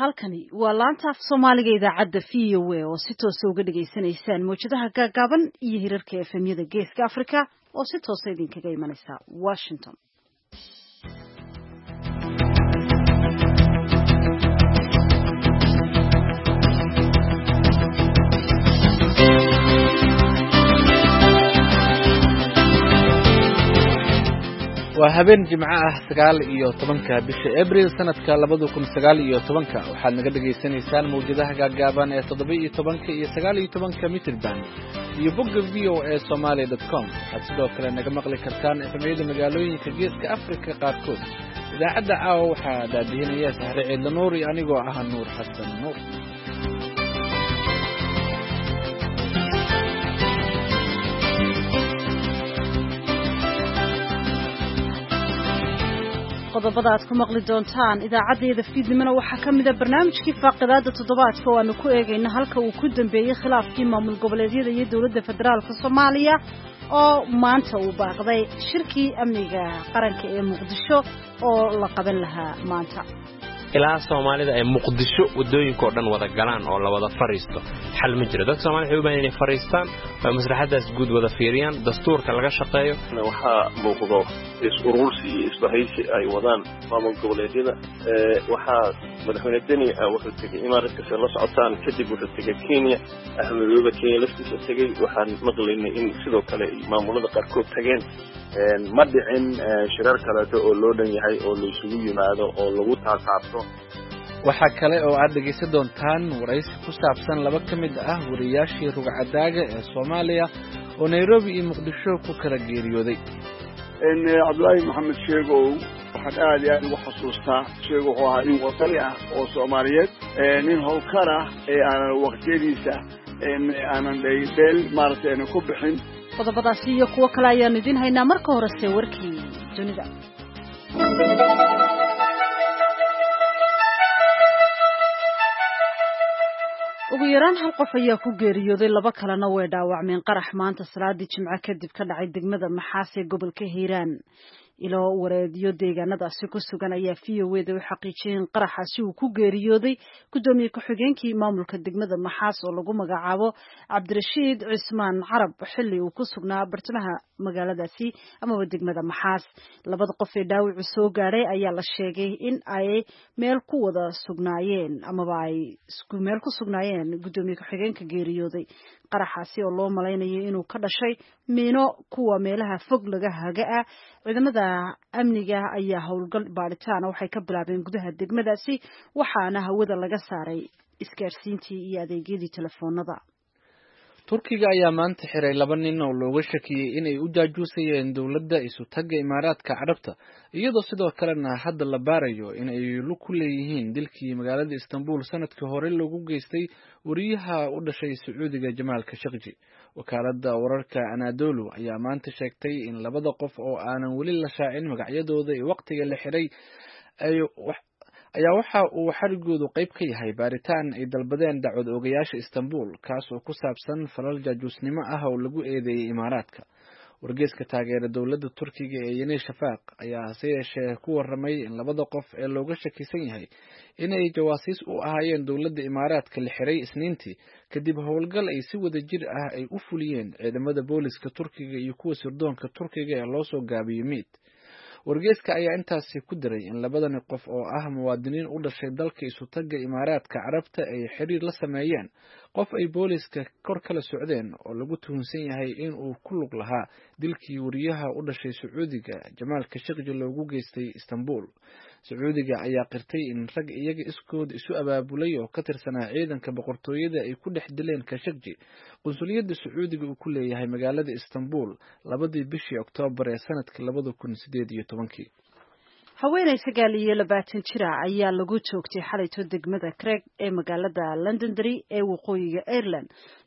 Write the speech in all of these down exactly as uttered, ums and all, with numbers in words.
halkani waa laanta af Soomaaliga idaacadda V O A oo si toos ah uga dhageysanaysaan mowjadaha gaagaaban iyo hirarka F M-yada Geeska Afrika oo si toos ah idinkaga imanaysa Washington. waa habeen jimco ah sagaal iyo tobanka bisha Abriil sanadka labada kun sagaal iyo tobanka waxaad naga dhageysanaysaan mowjadaha gaagaaban ee toddoba iyo tobanka iyo sagaal iyo tobanka mitirban iyo bogga v o a somali dot com waxaad sidoo kale naga maqli kartaan efemyada magaalooyinka Geeska Afrika qaarkood. idaacadda caawa waxaa daadihinaya Sahre Ciidla Nuur iyo anigoo ah Nuur Xasan Nuur. qodobada aad ku maqli doontaan idaacadeeda fiidnimada waxaa ka mid ah barnaamijkii faaqidaada toddobaadka oo aanu ku eegayna halka uu ku dambeeyay khilaafkii maamul goboleedyada iyo dowladda federaalka Soomaaliya oo maanta uu baaqday shirkii amniga qaranka ee Muqdisho oo la qaban lahaa maanta. ilaa Soomaalida ay Muqdisho wadooyinka oo dhan wada galaan oo la wada fariisto xal ma jiro. dadka Soomaaliyeed waxay u baahan yihiin fariistaan oo maslaxadaas guud wada fiiriyaan dastuurka laga shaqeeyo. waxaa muuqdo is-urursi iyo isbahaysi ay wadaan maamul goboleedyada ee waxaa madaxweyne Deni wuxuu tegay Imaaraadka la socotaan kadib wuxuu tegay Kenya Ahmed Waba Kenya laftiisa tegay waxaan maqlaynay in sidoo kale maamulada qaarkood tageen ma dhicin shirar kale oo loo dhan yahay oo la isugu yimaado oo lagu taataabto. waxa kale oo aad dhageysan doontaan waraysi ku saabsan laba ka mid ah wariyaashii rugcadaaga ee Soomaaliya oo Nairobi iyo Muqdisho ku kala geeriyooday. in Cabdullaahi Maxamed Sheegow waxaan aad iyo aad ugu xasuustaa Sheegow wuxuu ahaa nin wadani ah oo Soomaaliyeed nin howlkar ah ee aan waqtiyadiisa aanan dheeldheel maaragtay ku bixin. qodobadaasi iyo kuwo kale ayaan idin haynaa marka horese warkii dunida. ugu yaraan hal qof ayaa ku geeriyooday laba kalena way dhaawacmeen qarax maanta salaadii jimco kadib ka dhacay degmada Maxaas ee gobolka Hiiraan. ilo wareediyo deegaanadaasi ku sugan ayaa V O A da u xaqiijiyeen qaraxaasi uu ku geeriyooday gudoomiye ku-xigeenkii maamulka degmada Maxaas oo lagu magacaabo Cabdirashiid Cismaan Carab xilli uu ku sugnaa bartamaha magaaladaasi ama degmada Maxaas. labada qof ee dhaawacu soo gaaray ayaa la sheegay in ay meel ku wada sugnaayeen ama ay isku meel ku sugnaayeen gudoomiye ku-xigeenka geeriyooday. qaraxaasi oo loo malaynayo inuu ka dhashay miino kuwa meelaha fog laga haga ah. ciidamada amniga ayaa howlgal baaritaan waxay ka bilaabeen gudaha degmadaasi waxaana hawada laga saaray isgaarsiintii iyo adeegyadii telefoonada. Turkiga ayaa maanta xiray laba nin oo looga shakiyay inay u jaajuusayeen dowladda isu tagga Imaaraadka Carabta iyadoo sidoo kalena hadda la baarayo in ay lu ku leeyihiin dilkii magaalada Istanbul sanadkii hore loogu geystay wariyaha u dhashay Sacuudiga Jamal Khashoggi. wakaaladda wararka Anadolu ayaa maanta sheegtay in labada qof oo aanan weli la shaacin magacyadooda ee waqtiga la xiray ay ayaa waxa uu xarigoodu qayb ka yahay baaritaan ay dalbadeen dacwad oogayaasha Istanbul kaas oo ku saabsan falal jaajuusnimo ah oo lagu eedeeyay Imaaraadka. wargeyska taageera dowladda Turkiga ee Yeni Shafaq ayaa hase yeeshee ku warramay in labada qof ee looga shakisan yahay inay jawaasiis u ahaayeen dowladda Imaaraadka la xiray Isniintii kadib howlgal ay si wada jir ah ay u fuliyeen ciidamada booliska Turkiga iyo kuwa sirdoonka Turkiga ee loo soo gaabiyay M I D. wargeyska ayaa intaasi ku diray in labadani qof oo ah muwaadiniin u dhashay dalka isu tagga Imaaraadka Carabta ay xiriir la sameeyeen qof ay booliska kor kala socdeen oo lagu tuhunsan yahay in uu ku lug lahaa dilkii wariyaha u dhashay Sacuudiga Jamal Khashoggi loogu geystay Istanbul. Sacuudiga ayaa qirtay in rag iyaga iskood isu abaabulay oo ka tirsanaa ciidanka boqortooyada ay ku dhex dileen Khashoggi qunsuliyadda Sacuudiga uu ku leeyahay magaalada Istanbul labadii bishii Oktoobar ee sanadka labada kun sideed iyo tobankii. haweeney sagaal iyo labaatan jir ah ayaa lagu joogtay xalayto degmada Craig ee magaalada Londonderry ee waqooyiga Ireland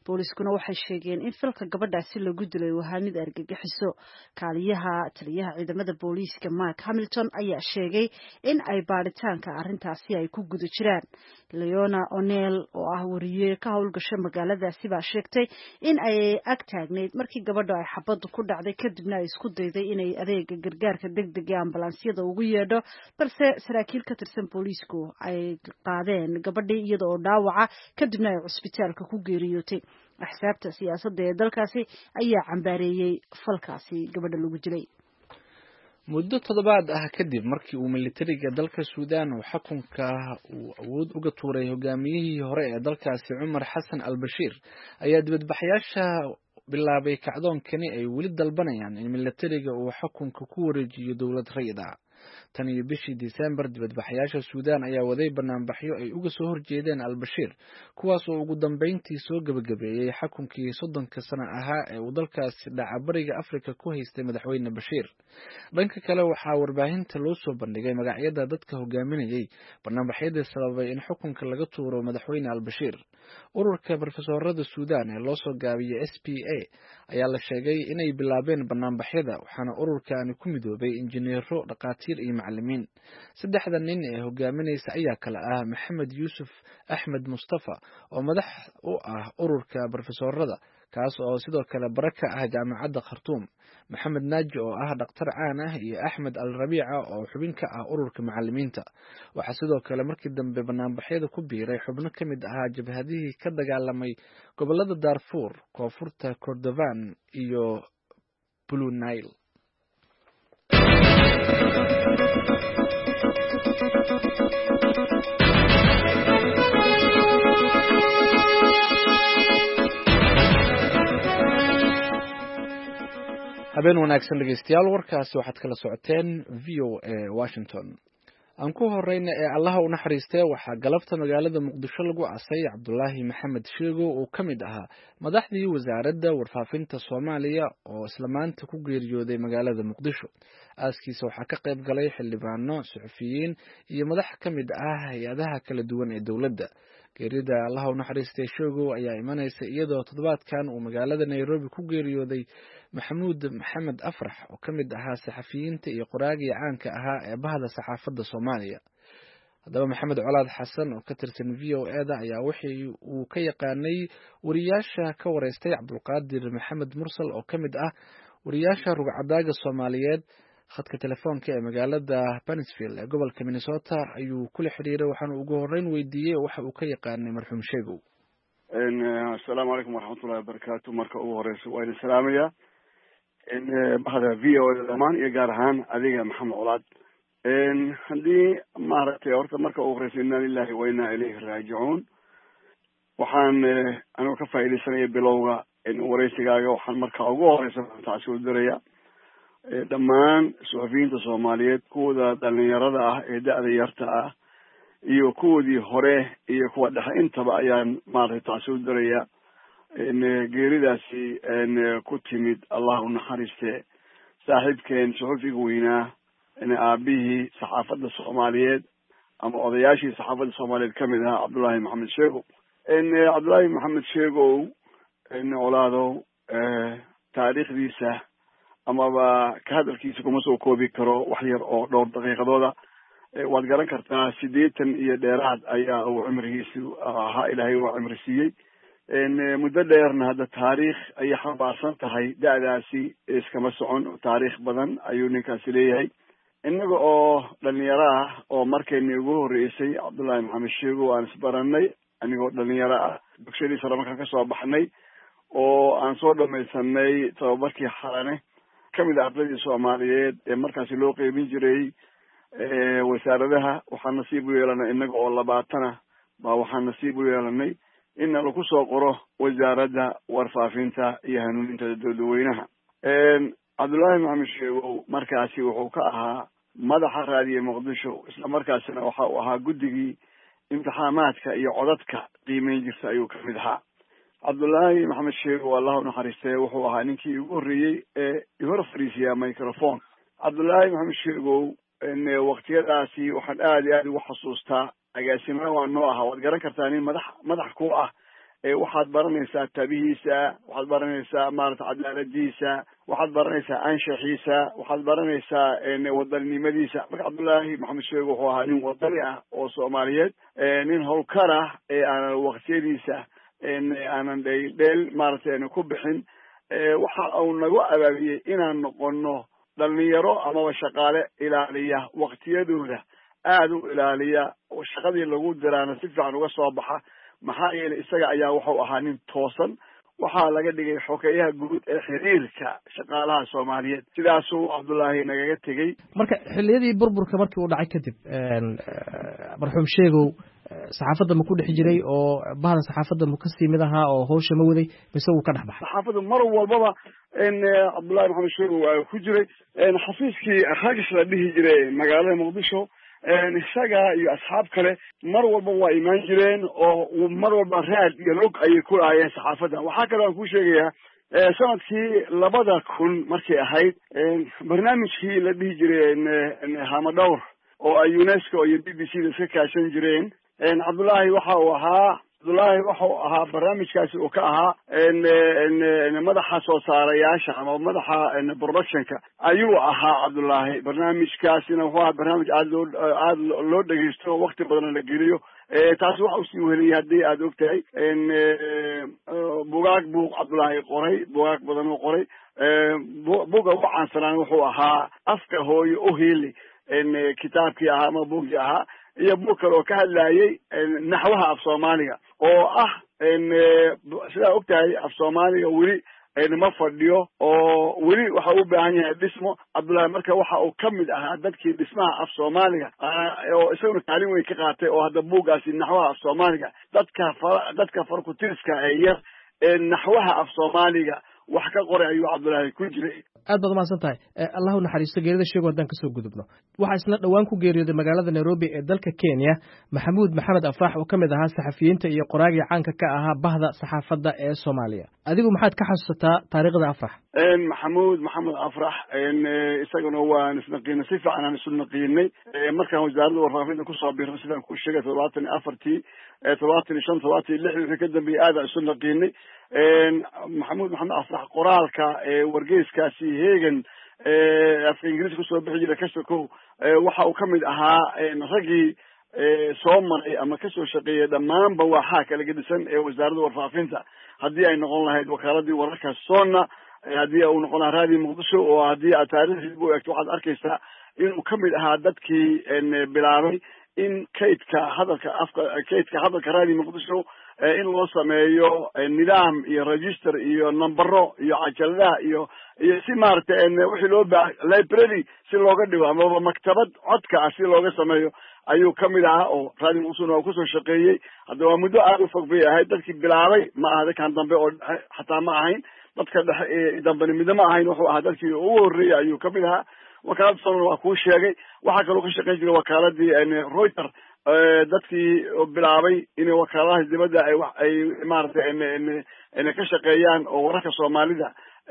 booliiskuna waxay sheegeen in falka gabadhaasi lagu dilay uu ahaa mid argagixiso. kaaliyaha taliyaha ciidamada booliiska Mark Hamilton ayaa sheegay in ay baaritaanka arrintaasi ay ku guda jiraan. Leona O'Neil oo ah wariye ka howlgasha magaaladaasi baa sheegtay in ay ag taagneyd markii gabadha ay xabaddu ku dhacday kadibna ay isku dayday inay adeega gargaarka degdega ee ambalaansiyada ugu yeedho balse saraakiil ka tirsan booliisku ay qaadeen gabadhii iyada oo dhaawaca kadibna ay cusbitaalka ku geeriyootay. axsaabta siyaasadda ee dalkaasi ayaa cambaareeyey falkaasi gabadha lagu dilay. muddo toddobaad ah kadib markii uu militariga dalka Suudaan uu xukunka uu awood uga tuuray hogaamiyihii hore ee dalkaasi Cumar Xasan al-Bashir ayaa dibadbaxayaasha bilaabay kacdoonkani ay weli dalbanayaan in militariga uu xukunka ku wareejiyo dowlad rayid ah. tan iyo bishii December dibadbaxayaasha Suudaan ayaa waday banaanbaxyo ay uga soo horjeedeen al-Bashir kuwaas oo ugu dambeyntii soo gabagabeeyay xukunkii soddonka sano ahaa ee uu dalkaasi dhaca bariga Afrika ku haystay madaxweyne Bashir. dhanka kale waxaa warbaahinta loo soo bandhigay magacyada dadka hogaaminayay banaanbaxyada sababay in xukunka laga tuuro madaxweyne al-Bashir. ururka professorada Suudaan ee loo soo gaabiyay S P A ayaa la sheegay inay bilaabeen banaanbaxyada waxaana ururkaani ku midoobay injineero dhaqaatiir iyo macallimiin. saddexda nin ee hogaaminaysa ayaa kala ah Maxamed Yuusuf Axmed Mustafa oo madax u ah ururka professorada kaas oo sidoo kale baraka ah jaamacadda Khartoum, Maxamed Naaji oo ah dhaqtar caan ah iyo Axmed Al-Rabiica oo xubin ka ah ururka macallimiinta. waxaa sidoo kale markii dambe banaanbaxyada ku biiray xubno ka mid ahaa jabhadihii ka dagaalamay gobolada Darfur, koonfurta Kordofan iyo Blue Nile. habeen wanaagsan dhegeystayaal warkaasi waxaad kala socoteen V O A Washington. aan ku horeyna ee allaha u naxariistay waxaa galabta magaalada Muqdisho lagu aasay Cabdullaahi Maxamed Sheego oo ka mid ahaa madaxdii wasaaradda warfaafinta Soomaaliya oo isla maanta ku geeriyooday magaalada Muqdisho. aaskiisa waxaa ka qayb galay xildhibaano, suxufiyiin iyo madax ka mid ah hay'adaha kala duwan ee dowladda. geerida allaha u naxariistay Sheego ayaa imanaysa iyadoo toddobaadkan uu magaalada Nairobi ku geeriyooday Maxamuud Maxamed Afrax oo ka mid ahaa saxafiyiinta iyo qoraagii caanka ahaa ee bahda saxaafadda Soomaaliya. haddaba Maxamed Colaad Xasan oo ka tirsan V O A da ayaa wixii uu ka yaqaanay wariyaasha ka wareystay Cabdulqaadir Maxamed Mursal oo ka mid ah wariyaasha rugcadaaga Soomaaliyeed khadka telefoonka ee magaalada Pennsylvania ee gobolka Minnesota ayuu kula xiriiray waxaana ugu horeyn weydiiyay waxa uu ka yaqaanay marxuum Sheego. een assalaamu alaykum warahmatullahi wabarakatuh marka ugu horeysa waa idin salaamaya in bahda V O A dhamaan iyo gaar ahaan adiga Maxamed Colaad. een hadii maaragtay horta marka ugu horeysa inna lillahi wa inna ilayhi raaji'uun waxaan anigu ka faa'iideysanaya bilowga in wareysigaaga waxaan marka ugu horeysa taasoo diraya dhammaan suxufiyiinta Soomaaliyeed kuwada dhalinyarada ah ee da'da yarta ah iyo kuwadii hore iyo kuwa dhexe intaba ayaan maaragtay taasoo diraya in geeridaasi in ku timid Allah u naxariiste saaxiibkeen suxufiga weynaa in aabihii saxaafadda Soomaaliyeed ama odayaashii saxaafadda Soomaaliyeed ka mid ahaa Cabdullaahi Maxamed Sheego. in Cabdullaahi Maxamed Sheego in olaado taariikhdiisa amaba ka hadalkiisa kuma soo koobi karo wax yar oo dhowr daqiiqadooda. waad garan kartaa siddeetan iyo dheeraad ayaa uu cimrigiisu ahaa ilaahay uu cimri siiyey. muddo dheerna hadda taariikh ayay xambaarsan tahay da'daasi iskama socon taariikh badan ayuu ninkaasi leeyahay. innaga oo dhalinyaro ah oo markayni ugu horreysay Cabdullaahi Maxamed Sheego aan isbaranay anigoo dhalinyaro ah dugsiga sare markaan kasoo baxnay oo aan soo dhamaysanay tababarkii xalane kamid ah ardadii Soomaaliyeed ee markaasi loo qeybin jiray wasaaradaha. waxaan nasiib u yeelanay innaga oo labaatana baa waxaan nasiib u yeelanay in lagu soo qoro wasaaradda warfaafinta iyo hanuuninta dadweynaha. Cabdullaahi Maxamed Sheego markaasi wuxuu ka ahaa madaxa raadiyo Muqdisho isla markaasina waxa uu ahaa guddigii imtixaamaadka iyo codadka qiimeyn jirta ayuu ka mid ahaa. Cabdullaahi Maxamed Sheego Allah u naxariistay wuxuu ahaa ninkii ugu horreeyay ee hor fariisiya microphone. Cabdullaahi Maxamed Sheego in waqtiyadaasi waxaan aad iyo aad ugu xasuustaa agaasimaha waa noo ahaa waad garan kartaa nin madax madax ku ah waxaad baranaysaa tabihiisa, waxaad baranaysaa maarata cadaaladiisa, waxaad baranaysaa anshaxiisa, waxaad baranaysaa wadaninimadiisa. marka cabdullaahi maxamed sheego wuxuu ahaa nin wadani ah oo soomaaliyeed, nin howlkar ah ee aanan waqtiyadiisa aanan dheel maarata ku bixin. waxa uu nagu abaabiyey inaan noqono dhalinyaro amaba shaqaale ilaaliya waqtiyadooda, aada u ilaaliya, shaqadii lagu diraana si fiican uga soo baxa. maxaa yeelay isaga ayaa wuxuu ahaa nin toosan. waxaa laga dhigay xogeyaha guud ee xiriirka shaqaalaha soomaaliyeed. sidaasuu cabdullaahi nagaga tegey. marka xilliyadii burburka markii uu dhacay kadib marxuum sheegow saxaafadda ma ku dhex jiray oo bahda saxaafadda ma kasii mid ahaa oo hawsha ma waday mise wuu ka dhex baxay? saxaafadda mar walbaba cabdullaahi maxamed sheegow waa ku jiray xafiiskii ragis la dhihi jiray magaalada muqdisho. isaga iyo asxaab kale mar walba waa imaan jireen oo mar walba raad iyo log ayay ku lahaayeen saxaafadda. waxaa kale aan ku sheegayaa sanadkii labada kun markay ahayd barnaamijkii la dhihi jiray hamadhowr oo ay UNESCO iyo B B C da iska kaashan jireen. cabdullaahi waxa uu ahaa cabdullaahi waxa uu ahaa barnaamijkaasi uu ka ahaa madaxa soo saarayaasha ama madaxa productionka ayuu ahaa cabdullaahi. barnaamijkaasina wuxuu ahaa barnaamij aada loo aada loo dhegeysto oo wakti badan la geliyo. taasi waxa usii weheliyay haddii aada og tahay bugaag buu cabdullaahi qoray, bugaag badan uu qoray. buga ugu caansanaan wuxuu ahaa afka hooyo uhili kitaabkii ahaa ama bugii ahaa, iyo bug kale oo ka hadlayay naxwaha af soomaaliga oo ah sidaa og tahay af soomaaliga weli ma fadhiyo oo weli waxa u baahan yahay dhismo. cabdullaahi marka waxa uu ka mid ahaa dadkii dhismaha af soomaaliga oo isaguna kaalin weyn ka qaatay. oo hadda buuggaasi naxwaha af soomaaliga dadka dadka farkutiriska ee yar ee naxwaha af soomaaliga wax ka qoray ayuu cabdullaahi ku jiray. aad baad umahadsan tahay. allahu naxariisto geerida sheego haddaan kasoo gudubno. waxaa isna dhowaan ku geeriyooday magaalada nairobi ee dalka kenya maxamuud maxamed afrax oo ka mid ahaa saxafiyiinta iyo qoraagii caanka ka ahaa bahda saxaafadda ee soomaaliya. adigu maxaad ka xasuusataa taariikhda afrax? maxamuud maxamed afrax isaguna waan isnaqiinay, si fiican aan isu naqiinay markaan wasaaradda warfaafinta kusoo birno sidaan ku sheegay toddobaatan iyo afartii toddobaatan iyo shan toddobaatan iyo lix wixii ka dambeeyey aadaan isu naqiinay. maxamuud maxamed afrax qoraalka wargeyskaasi hegan afka ingiriiska kusoo bixi jira kasokow waxa uu ka mid ahaa raggii soo maray ama kasoo shaqeeyay dhammaanba waxaa kala gedisan ee wasaaradda warfaafinta. haddii ay noqon lahayd wakaaladii wararka sona, haddii uu noqon lahaa raadiyo muqdisho, oo haddii aad taariikhdiisa u eegto waxaad arkaysaa inuu ka mid ahaa dadkii bilaabay in kaydka hadalka afka kaydka hadalka raadiyo muqdisho in loo sameeyo nidaam iyo register iyo numbero iyo cajaladaha iyo iyo si maaragtay wixii loo baahay library si looga dhigo amaba maktabad codka ah si looga sameeyo ayuu ka mid ahaa. oo raadiyo muqdisho waa kusoo shaqeeyey. hadda waa muddo aada u fog bay ahayd. dadkii bilaabay ma aha dadkan dambe oo dhexe xataa ma ahayn, dadka dhexe dambeni midna ma ahayn. wuxuu ahaa dadkii ugu horreeyey ayuu ka mid ahaa. wakaalada soona waa kuu sheegay. waxaa kaloo ka shaqeyn jiray wakaaladii Reuters dadkii bilaabay inay wakaaladaha dibadda ay wax ay maaragtay ka shaqeeyaan oo wararka soomaalida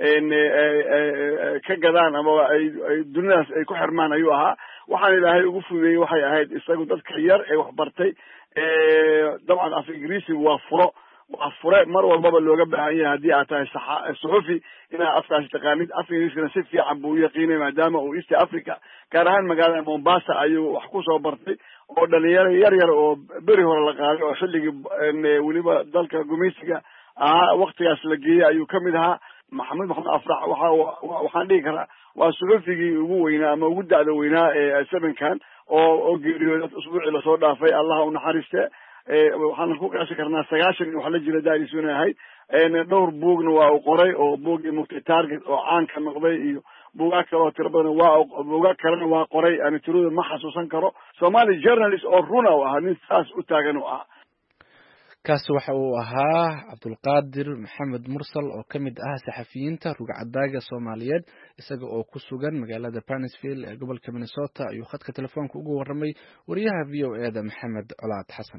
ka gadaan ama ay dunidaas ay ku xirmaan ayuu ahaa. waxaan ilaahay ugu fudeeyey waxay ahayd isagu dadka yar ee waxbartay. dabcan af ingiriisigu waa furo waa fure mar walbaba looga baahan yahay haddii aad tahay suxufi inaad afkaasi taqaanid. af ingiriiskana si fiican buu u yaqiinay maadaama uu east africa gaar ahaan magaalada mombasa ayuu wax kusoo bartay. oo dhalinyaro yar yar oo beri hore la qaaday oo xilligii weliba dalka gumeysiga ahaa waktigaas la geeyey ayuu ka mid ahaa. maxamuud maxamed afrax waxa waxaan dhihi karaa waa suxufigii ugu weynaa ama ugu da'da weynaa ee sevenkan oo oo geeriyooday usbuucii lasoo dhaafay. allah u naxariiste. waxaan ku qiyaasi karnaa sagaashan in wax la jira daadiisuna ahayd. dhowr buugna waa uu qoray oo buugii mugtay target oo caanka noqday iyo buugaag kale oo tiro badan waa buugaag kalena waa qoray. ani tirada ma xasuusan karo. somali journalist oo runa u ahaa, nin saas u taagan u ahaa. kaasi waxa uu ahaa cabdulqaadir maxamed mursal oo ka mid ah saxafiyiinta rugcadaaga soomaaliyeed. isaga oo ku sugan magaalada Panisville ee gobolka Minnesota ayuu khadka telefoonka ugu warramay wariyaha V O A da Maxamed Colaad Xasan.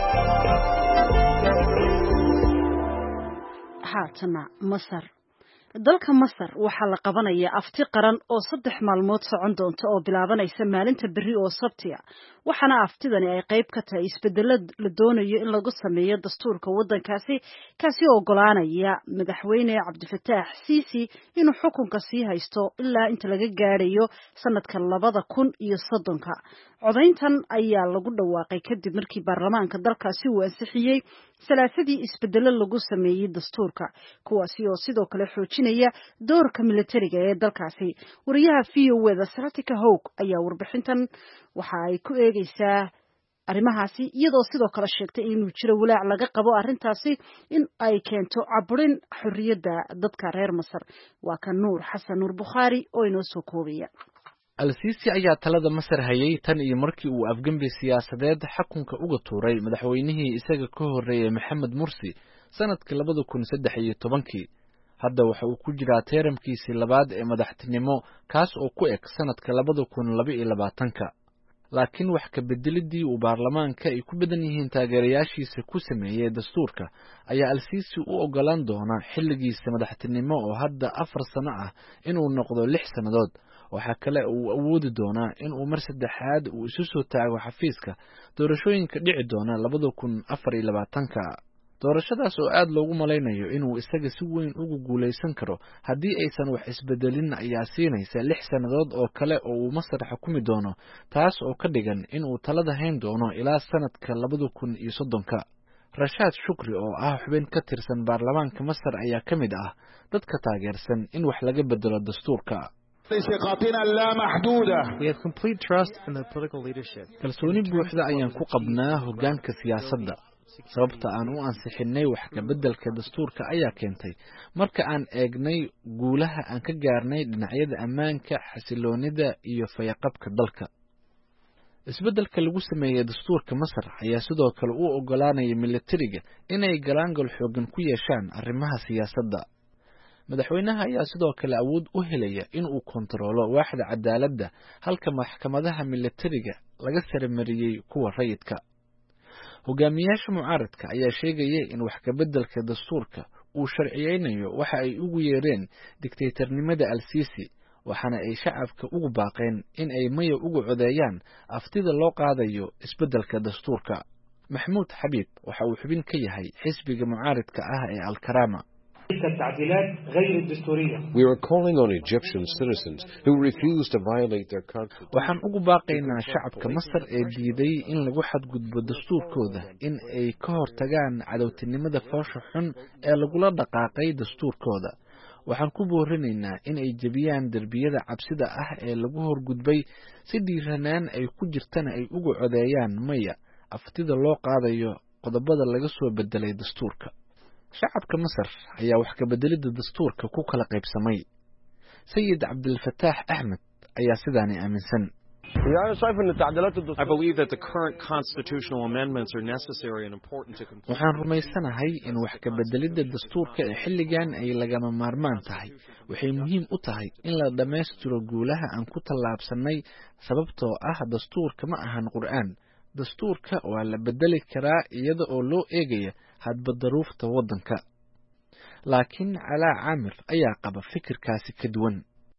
haatana Masar. dalka Masar waxaa la qabanayaa afti qaran oo saddex maalmood socon doonta oo bilaabanaysa maalinta berri oo Sabti ah waxaana aftidani ay qayb ka tahay isbedelada la doonayo in lagu sameeyo dastuurka waddankaasi kaasi oo ogolaanaya madaxweyne Cabdifataax Siisi inuu xukunka sii haysto ilaa inta laga gaarayo sanadka labada kun iyo soddonka codayntan ayaa lagu dhawaaqay kadib markii baarlamaanka dalkaasi uu ansixiyay salaasadii isbedelo lagu sameeyay dastuurka kuwaasi oo sidoo kale xoojinaya doorka militariga ee dalkaasi wariyaha V O A da Saratika Hawk ayaa warbixintan waxa ay ku eegaysaa arrimahaasi iyadoo sidoo kale sheegtay inuu jiro walaac laga qabo arrintaasi in ay keento caburin xorriyadda dadka reer Masar waa kan Nuur Xasan Nuur Bukhari oo inoo soo koobaya Al-Sisi ayaa talada Masar hayay tan iyo markii uu afgambi siyaasadeed xukunka uga tuuray madaxweynihii isaga ka horeeyay Maxamed Mursi sanadkii labada kun saddex iyo tobankii hadda waxa uu ku jiraa teeramkiisii labaad ee madaxtinimo kaas oo ku eg sanadka labada kun laba iyo labaatanka laakiin wax ka bedelidii uu baarlamaanka ay ku badan yihiin taageerayaashiisa ku sameeyay dastuurka ayaa Al-Sisi u ogolaan doona xilligiisa madaxtinimo oo hadda afar sano ah inuu noqdo lix sanadood waxa kale uu awoodi doonaa in uu mar saddexaad uu isu soo taago xafiiska doorashooyinka dhici doona labada kun afar iyo labaatanka doorashadaas oo aad loogu malaynayo inuu isaga si weyn ugu guuleysan karo haddii aysan wax isbedelin ayaa siinaysa lix sanadood oo kale oo uu Masar xukumi doono taas oo ka dhigan in uu talada hayn doono ilaa sanadka labada kun iyo soddonka Rashaad Shukri oo ah xubin ka tirsan baarlamaanka Masar ayaa ka mid ah dadka taageersan in wax laga bedelo dastuurka kalsooni buuxda ayaan ku qabnaa hoggaanka siyaasadda sababta aan u ansixinay wax ka beddelka dastuurka ayaa keentay marka aan eegnay guulaha aan ka gaarnay dhinacyada ammaanka xasiloonida iyo fayaqabka dalka isbeddelka lagu sameeyay dastuurka Masar ayaa sidoo kale u ogolaanaya militariga inay galaangal xoogan ku yeeshaan arrimaha siyaasadda madaxweynaha ayaa sidoo kale awood u helaya in uu kontrolo waaxda cadaaladda halka maxkamadaha militariga laga saramariyay kuwa rayidka hogaamiyaasha mucaaradka ayaa sheegaya in wax ka beddelka dastuurka uu sharciyeynayo waxa ay ugu yeereen dictatornimada Al-Sisi waxaana ay shacabka ugu baaqeen in ay maya ugu codeeyaan aftida loo qaadayo isbeddelka dastuurka Maxmuud Xabiib waxa uu xubin ka yahay xisbiga mucaaradka ah ee Al-Karama We are calling on Egyptian citizens who refuse to violate their constitution. waxaan ugu baaqaynaa shacabka Masar ee diiday in lagu xadgudbo dastuurkooda in ay ka hortagaan cadowtinimada foosha xun ee lagula dhaqaaqay dastuurkooda waxaan ku boorinaynaa in ay jabiyaan darbiyada cabsida ah ee lagu horgudbay si dhiiranaan ay ku jirtana ay ugu codeeyaan maya aftida loo qaadayo qodobada laga soo bedelay dastuurka shacabka Masar ayaa wax ka bedelida dastuurka ku kala qaybsamay Sayid Cabdilfataax Ahmed ayaa sidaani aaminsan I believe that the current constitutional amendments are necessary and important to complete. waxaan rumaysanahay in wax ka bedelida dastuurka ee xilligan ay lagama maarmaan tahay waxay muhiim u tahay in la dhameystiro guulaha aan ku tallaabsanay sababtoo ah dastuurka ma ahan Qur'aan dastuurka waa la bedeli karaa iyada oo loo eegaya hadba daruufta waddanka laakiin Calaa Caamir ayaa qaba fikirkaasi ka duwan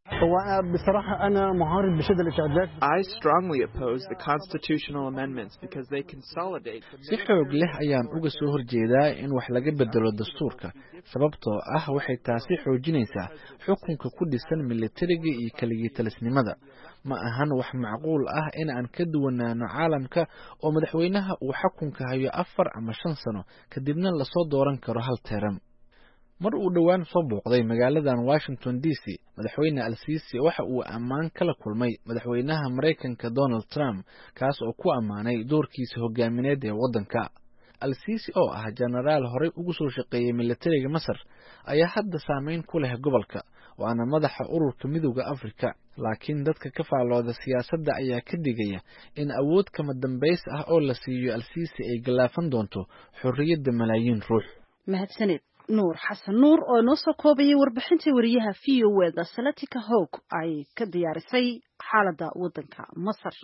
I strongly oppose the constitutional amendments because they consolidate. si xoog leh ayaan uga soo horjeedaa in wax laga bedelo dastuurka sababtoo ah waxay taasi xoojinaysaa xukunka ku dhisan militariga iyo kaligii talisnimada ma ahan wax macquul ah in aan ka duwanaano caalamka oo madaxweynaha uu xukunka hayo afar ama shan sano kadibna la soo dooran karo hal teeram mar uu dhawaan soo booqday magaaladan Washington D C madaxweyne Al-Sisi waxa uu ammaan kala kulmay madaxweynaha Mareykanka Donald Trump kaas oo ku amaanay doorkiisa hogaamineed ee waddanka Al-Sisi oo ah generaal horey ugu soo shaqeeyay militariga Masar ayaa hadda saameyn ku leh gobolka waana madaxa ururka midowga Afrika laakiin dadka ka faalooda siyaasadda ayaa ka digaya in awood kama dambays ah oo la siiyo Al-Sisi ay galaafan doonto xorriyadda malaayiin ruux mahadsanid Nuur Xasan Nuur oo noo soo koobay warbixintii wariyaha V O A da Saratika Hawk ay ka diyaarisay xaaladda waddanka Masar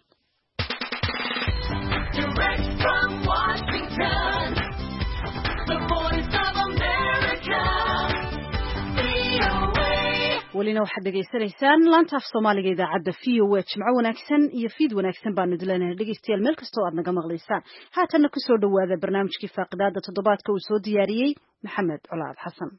Direct from Washington, the voice of America, V O A ولينا waxaad dhageysanaysaan laanta af Soomaaliga idaacada V O A jimco wanaagsan iyo fiid wanaagsan baan idileenahay dhageystayaal meel kasta oo aad naga maqlaysaan haatan ku soo dhawaada barnaamijkii faaqidaada toddobaadka uu soo diyaariyay Maxamed Culaad Xasan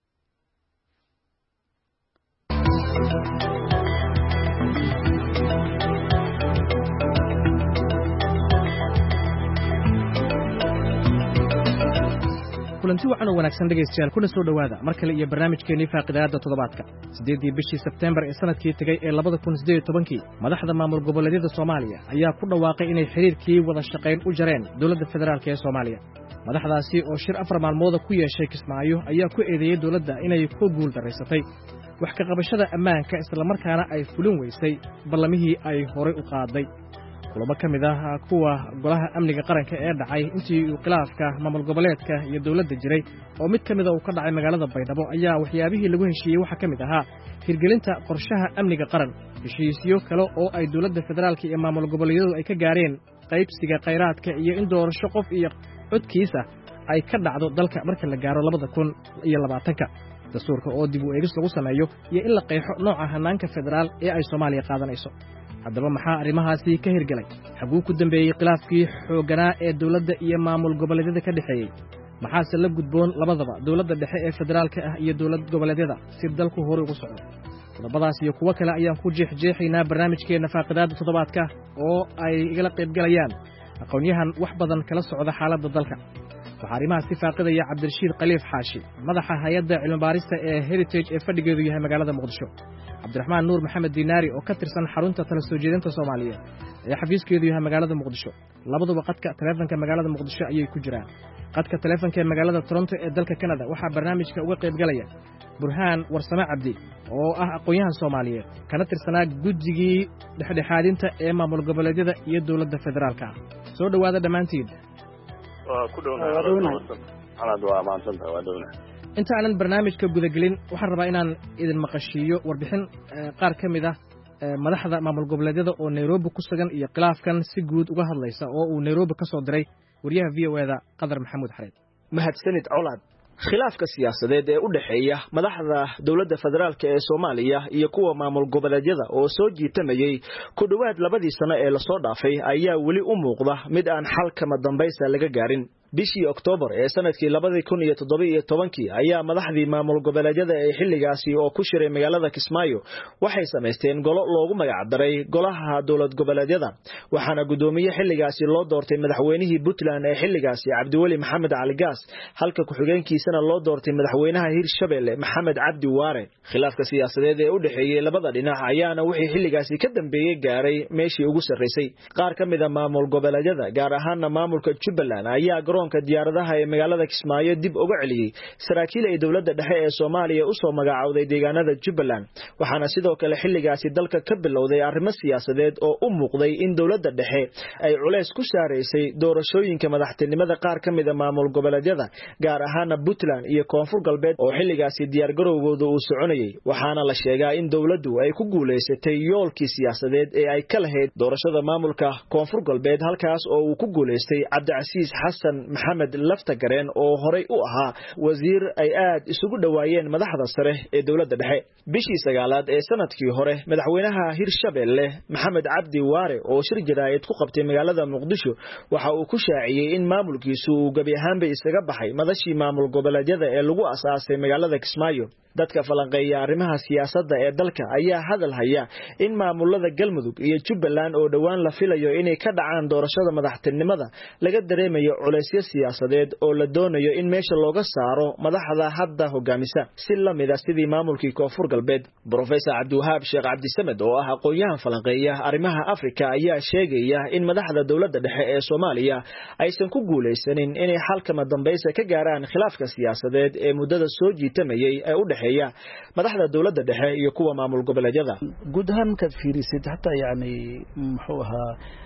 kulanti wacan oo wanaagsan dhageystayaal kuna soo dhawaada mar kale iyo barnaamijkeenii faaqidaada toddobaadka sideedii bishii Sebtembar ee sanadkii tagay ee laba kun iyo siddeed iyo toban madaxda maamul goboleedyada Soomaaliya ayaa ku dhawaaqay inay xiriirkii wada shaqayn u jareen dawladda federaalka ee Soomaaliya madaxdaasi oo shir afar maalmood ku yeeshay Kismaayo ayaa ku eedeeyay dawladda inay ku guul dareysatay wax ka qabashada ammaanka isla markaana ay fulin weysay ballamihii ay horay u qaaday kulamo ka mid ah kuwa golaha amniga qaranka ee dhacay intii uu khilaafka maamul goboleedka iyo dawladda jiray oo mid ka mid ah uu ka dhacay magaalada Baydhabo ayaa waxyaabihii lagu heshiiyay waxa ka mid ahaa hirgelinta qorshaha amniga qaran heshiisyo kale oo ay dawladda federaalka iyo maamul goboleedyadu ay ka gaareen qaybsiga kheyraadka iyo in doorasho qof iyo codkiisa ay ka dhacdo dalka marka la gaaro laba kun iyo labaatan dastuurka oo dib u eegis lagu sameeyo iyo in la qeexo nooca hanaanka federaal ee ay Soomaaliya qaadanayso haddaba maxaa arrimahaasi ka hirgalay xaguu ku dambeeyay khilaafkii xooganaa ee dawladda iyo maamul goboleedyada ka dhaxeeyay maxaase la gudboon labadaba dawladda dhexe ee federaalka ah iyo dawlad goboleedyada si dalku hore ugu socdo qodobadaas iyo kuwa kale ayaan ku jeexjeexaynaa barnaamijkeena faaqidaada toddobaadka oo ay igala qaybgalayaan aqoonyahan wax badan kala socda xaaladda dalka waxaa arrimahaasi faaqidaya Cabdirashiid Khaliif Xaashi madaxa hay'adda cilmi baarista ee Heritage ee fadhigeedu yahay magaalada Muqdisho Cabdiraxmaan Nuur Maxamed Dinaari oo ka tirsan xarunta tala soo jeedinta Soomaaliya ee xafiiskeedu yahay magaalada Muqdisho labaduba qadka taleefanka magaalada Muqdisho ayay ku jiraan qadka taleefanka ee magaalada Toronto ee dalka Canada waxaa barnaamijka uga qayb galaya Burhaan Warsame Cabdi oo ah aqoonyahan Soomaaliyeed kana tirsanaa guddigii dhexdhexaadinta ee maamul goboleedyada iyo dawladda federaalka soo dhawaada dhamaantiin waa ku dhawnahay xalad waa maanta waa dhawnahay inta aanan barnaamijka gudagelin waxaan rabaa inaan idin maqashiiyo warbixin qaar ka mid ah madaxda maamul goboleedyada oo Nairobi ku sugan iyo khilaafkan si guud uga hadlaysa oo uu Nairobi ka soo diray wariyaha V O A da Qadar Maxamuud Xareed mahadsanid Colaad khilaafka siyaasadeed ee u dhaxeeya madaxda dawladda federaalka ee Soomaaliya iyo kuwa maamul goboleedyada oo soo jiitamayay ku dhawaad labadii sano ee la soo dhaafay ayaa weli u muuqda mid aan xal kama dambaysa laga gaarin bishii October ee sanadkii laba kun iyo toddoba iyo toban ayaa madaxdii maamul goboleedyada ee xilligaasi oo ku shiray magaalada Kismaayo waxay sameysteen golo loogu magac daray golaha dawlad goboleedyada waxaana gudoomiye xilligaasi loo doortay madaxweynihii Puntland ee xilligaasi Cabdiweli Maxamed Cali Gaas halka ku xigeenkiisana loo doortay madaxweynaha Hirshabelle Maxamed Cabdi Waare khilaafka siyaasadeed ee u dhaxeeyay labada dhinac ayaana wixii xilligaasi ka dambeeyay gaaray meeshii ugu sareysay qaar ka mid ah maamul goboleedyada gaar ahaan maamulka Jubbaland ayaa diyaaradaha ee magaalada Kismaayo dib uga celiyay saraakiil ay dawladda dhexe ee Soomaaliya u soo magacaawday deegaanada Jubbaland waxaana sidoo kale xilligaasi dalka ka bilowday arrimo siyaasadeed oo u muuqday in dawladda dhexe ay culeys ku saareysay doorashooyinka madaxtinimada qaar ka mid ah maamul goboleedyada gaar ahaan Puntland iyo Koonfur Galbeed oo xilligaasi diyaar garowgooda uu soconayay waxaana la sheegaa in dawladdu ay ku guuleysatay yoolkii siyaasadeed ee ay ka lahayd doorashada maamulka Koonfur Galbeed halkaas oo uu ku guuleystay Cabdicasiis Xasan Maxamed Lafta Gareen oo horay u ahaa wasiir ay aad isugu dhawaayeen madaxda sare ee dawladda dhexe bishii sagaalaad ee sanadkii hore madaxweynaha Hirshabelle Maxamed Cabdi Waare oo shir jaraa'id ku qabtay magaalada Muqdisho waxa uu ku shaaciyay in maamulkiisu uu gabi ahaanba isaga baxay madashii maamul goboleedyada ee lagu asaasay magaalada Kismaayo dadka falanqeeya arrimaha siyaasadda ee dalka ayaa hadal haya in maamulada Galmudug iyo Jubbaland oo dhawaan la filayo inay ka dhacaan doorashada madaxtinimada laga dareemayo culeysyo siyaasadeed oo la doonayo in meesha looga saaro madaxda hadda hogaamisa si la mid ah sidii maamulkii Koonfur Galbeed Professor Cabdiwahaab Sheekh Cabdisamed oo ah aqoonyahan falanqeeya arrimaha Afrika ayaa sheegaya in madaxda dawladda dhexe ee Soomaaliya aysan ku guuleysanin inay xal kama dambaysa ka gaaraan khilaafka siyaasadeed ee muddada soo jiitamayay ee u dhaxeeya madaxda dawladda dhexe iyo kuwa maamul goboleedyada guud ahaan markaad fiirisid hatta yani muxuu ahaa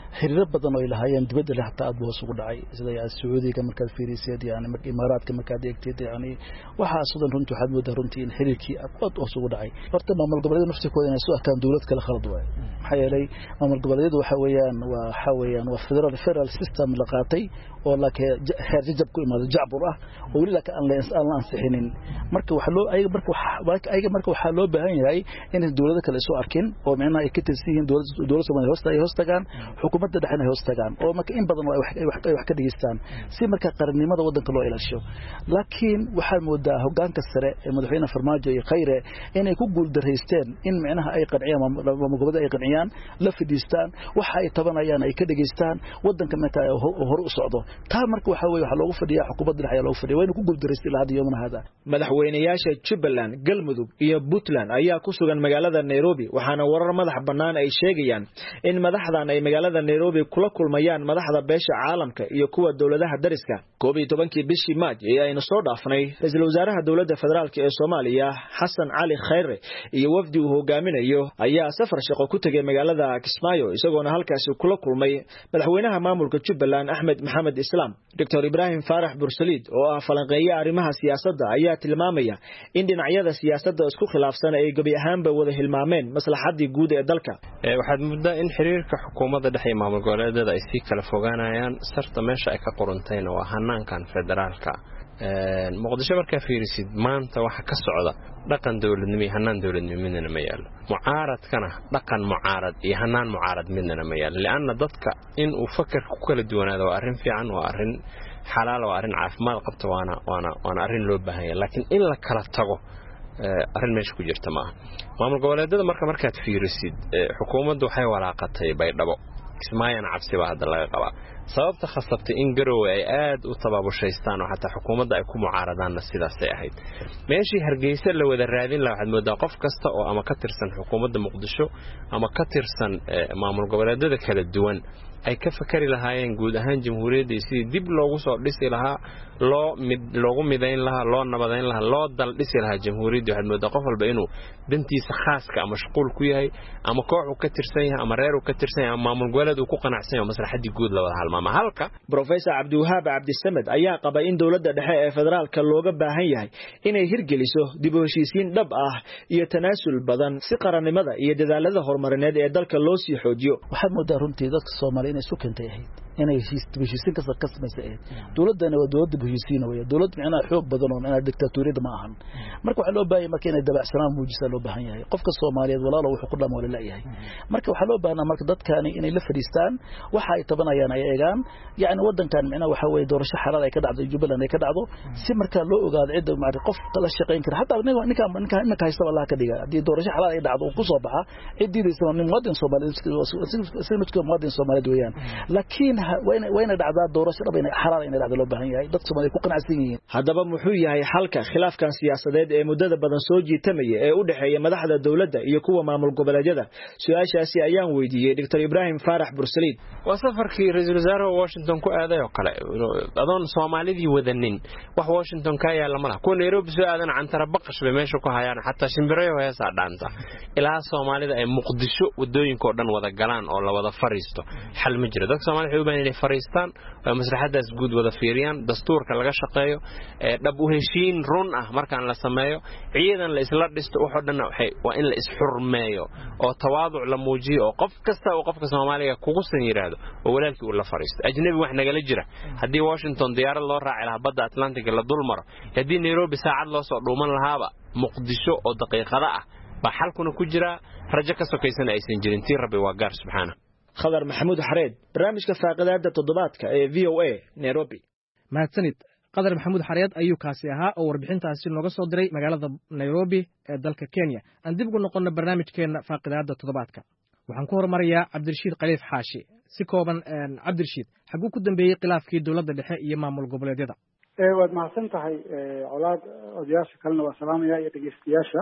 xiriir badan oo ilaahayeen dibadda leh hataa aad boos ugu dhacay sida ay Sacuudiga markaad fiiriseed yani markii Imaaraadka markaad eegteed yani waxa sudan runtii waxaad moodaa runtii in xiriirkii aad boos ugu dhacay horta maamul goboleedyada naftirkooda inay soo arkaan dawlad kale khalad waay maxaa yeelay maamul goboleedyadu waxa weeyaan waa waxa weeyaan waa federal federal system la qaatay oo laakiin heer jajab ku imaado jacbur ah oo wali laakiin aan la ansixinin marka waxa loo ayaga marka ayaga marka waxa loo baahan yahay in dawladda kale soo arkin oo macnaha ay ka tirsiin dawladda dawladda Soomaaliya hoosta ay hoostagaan xukuumadda dhexna ay hoostagaan oo marka in badan ay wax wax ka dhigistaan si marka qarannimada wadanka loo ilaasho laakiin waxa moodaa hoggaanka sare ee madaxweynaha Farmaajo iyo Khayre inay ku guul dareysteen in macnaha ay qanciyaan maamul goboleedyada ay qanciyaan la fidistaan waxa ay tabanayaan ay ka dhigistaan wadanka marka hor u socdo taa marka waxa weeye waxa loogu fadhiyaa xukuumadda dhexe loogu fadhiyaa way ku guul dareystay ilaa hadda yoomana hada madaxweynayaasha Jubaland Galmudug iyo Puntland ayaa ku sugan magaalada Nairobi waxaana warar madax bannaan ay sheegayaan in madaxdan ay magaalada Nairobi kula kulmayaan madaxda beesha caalamka iyo kuwa dawladaha dariska koob iyo tobankii bishii Maaj ee ayna soo dhaafnay ra'iisul wasaaraha dawladda federaalka ee Soomaaliya Xasan Cali Khayre iyo wafdi uu hogaaminayo ayaa safar shaqo ku tagay magaalada Kismaayo isagoona halkaas kula kulmay madaxweynaha maamulka Jubaland Axmed Maxamed Islaam Doctor Ibrahim Faarax Bursalid oo ah falanqeeyaha arrimaha siyaasadda ayaa tilmaamaya in dhinacyada siyaasadda isku khilaafsan ay gabi ahaanba wada hilmaameen maslaxadii guud ee dalka waxaad muddaa in xiriirka xukuumadda dhexe iyo maamul goboleedyada ay si kala fogaanayaan sarta meesha ay ka qorantayna waa hanaankan federaalka muqdisho markaa fiirisid maanta waxa ka socda dhaqan dawladnimo iyo hanaan dawladnimo midna ma yaalo mucaaradkana dhaqan mucaarad iyo hanaan mucaarad midna ma yaalo laana dadka in uu fakar ku kala duwanaado waa arrin fiican waa arrin xalaal waa arrin caafimaad qabta waana waana waana arrin loo baahan yahay laakiin in la kala tago arrin meesha ku jirta ma aha maamul goboleedyada marka markaad fiirisid xukuumaddu waxay walaaqatay baydhabo Kismaayana cabsi baa hadda laga qabaa sababta khasabtay in Garowe ay aad u tababushaystaan oo xataa xukuumadda ay ku mucaaradaanna sidaas ay ahayd meeshii Hargeysa la wada raadin lahaa waxaad moodaa qof kasta oo ama ka tirsan xukuumadda Muqdisho ama ka tirsan maamul goboleedyada kala duwan ay ka fakari lahaayeen guud ahaan jamhuuriyadda sidii dib loogu soo dhisi lahaa loo mid loogu midayn lahaa loo nabadeyn lahaa loo dal dhisi lahaa jamhuuriyadda waxaad moodaa qof walba inuu dantiisa khaaska ama mashquul ku yahay ama koox uu ka tirsan yahay ama reer uu ka tirsan yahay ama maamul goboleed uu ku qanacsan yahay maslaxadii guud la wada halmaama halka Professor Cabdiwahaab Cabdisamed ayaa qaba in dawladda dhexe ee federaalka looga baahan yahay inay hirgeliso dib u heshiisiin dhab ah iyo tanaasul badan si qarannimada iyo dadaalada horumarineed ee dalka loo sii xoojiyo waxaad moodaa runtii dadka Soomaaliyeed inay isku keentay ahayd inay heshiisiin ka kasmaysa ahayd dawladana waa dawlad heshiisiin weeye dawlad macna xoog badan oo macna dictatoriyada ma ahan marka waxa loo baahay marka inay dabacsanaan muujisa loo baahan yahay qofka Soomaaliyeed walaalo wuxuu ku dhamoo la yahay marka waxa loo baahnaa marka dadkani inay la fadhiistaan waxa ay tabanayaan ay eegaan yaani wadankan macna waxa weeye doorasho xalaal ay ka dhacdo Jubaland ay ka dhacdo si marka loo ogaado cid macna qof kala shaqeyn kara hatta ninka ninka ninka ninka haysta Allah ka dhiga hadii doorasho xalaal ay dhacdo ku soo baxa cidiisa nin muwaadin Soomaaliyeed si midka muwaadin Soomaaliyeed weeyaan laakiin wayna wayna dhacdaa doorasho dhab inay xalaal inay dhacdo loo baahan yahay dadka Soomaaliyeed ku qanacsan yihiin haddaba muxuu yahay xalka khilaafkan siyaasadeed ee muddada badan soo jiitamaya ee u dhaxeeya madaxda dawladda iyo kuwa maamul goboleedyada su'aashaasi ayaan weydiiyay Doctor Ibrahim Faarax Bursalid waa safarkii ra'iisul wasaaraha Washington ku aaday oo kale adoon Soomaalidii wadanin wax Washington ka yaala malaha kuwa Nairobi soo aadan cantara baqash bay meesha ku hayaan xataa shimbirayo heesa dhaanta ilaa Soomaalida ay Muqdisho wadooyinka oo dhan wada galaan oo la wada fariisto xal ma jiro dadka Soomaaliyeed waxay u baahan inay fariistaan oo maslaxadaas guud wada fiiriyaan dastuurka laga shaqeeyo ee dhab u heshiin run ah markaan la sameeyo ciidan la isla dhisto wax dhan waxay waa in la isxurmeeyo oo tawaaduc la muujiyo oo qof kasta oo qofka Soomaaliga kugu san yiraahdo oo walaalkii uu la fariisto ajnabi wax naga la jira hadii Washington diyaarad loo raaci lahaa badda Atlantic la dulmaro hadii Nairobi saacad loo soo dhuuman lahaaba Muqdisho oo daqiiqada ah ba xalkuna ku jira rajo ka sokaysan aysan jirin tii rabbi waa gaar subxaanahu khadar maxamuud xareed barnaamijka faaqadaada toddobaadka ee V O A Nairobi mahadsanid qadar maxamuud xareed ayuu kaasi ahaa oo warbixintaasi nooga soo diray magaalada Nairobi ee dalka Kenya aan dib ugu noqono barnaamijkeena faaqadaada toddobaadka waxaan ku hormarayaa Cabdirashiid Khaliif Xaashi si kooban Cabdirashiid xaguu ku dambeeyay khilaafkii dawladda dhexe iyo maamul goboleedyada ee waad mahadsan tahay colaad odayaasha kalena waa salaamaya iyo dhageystayaasha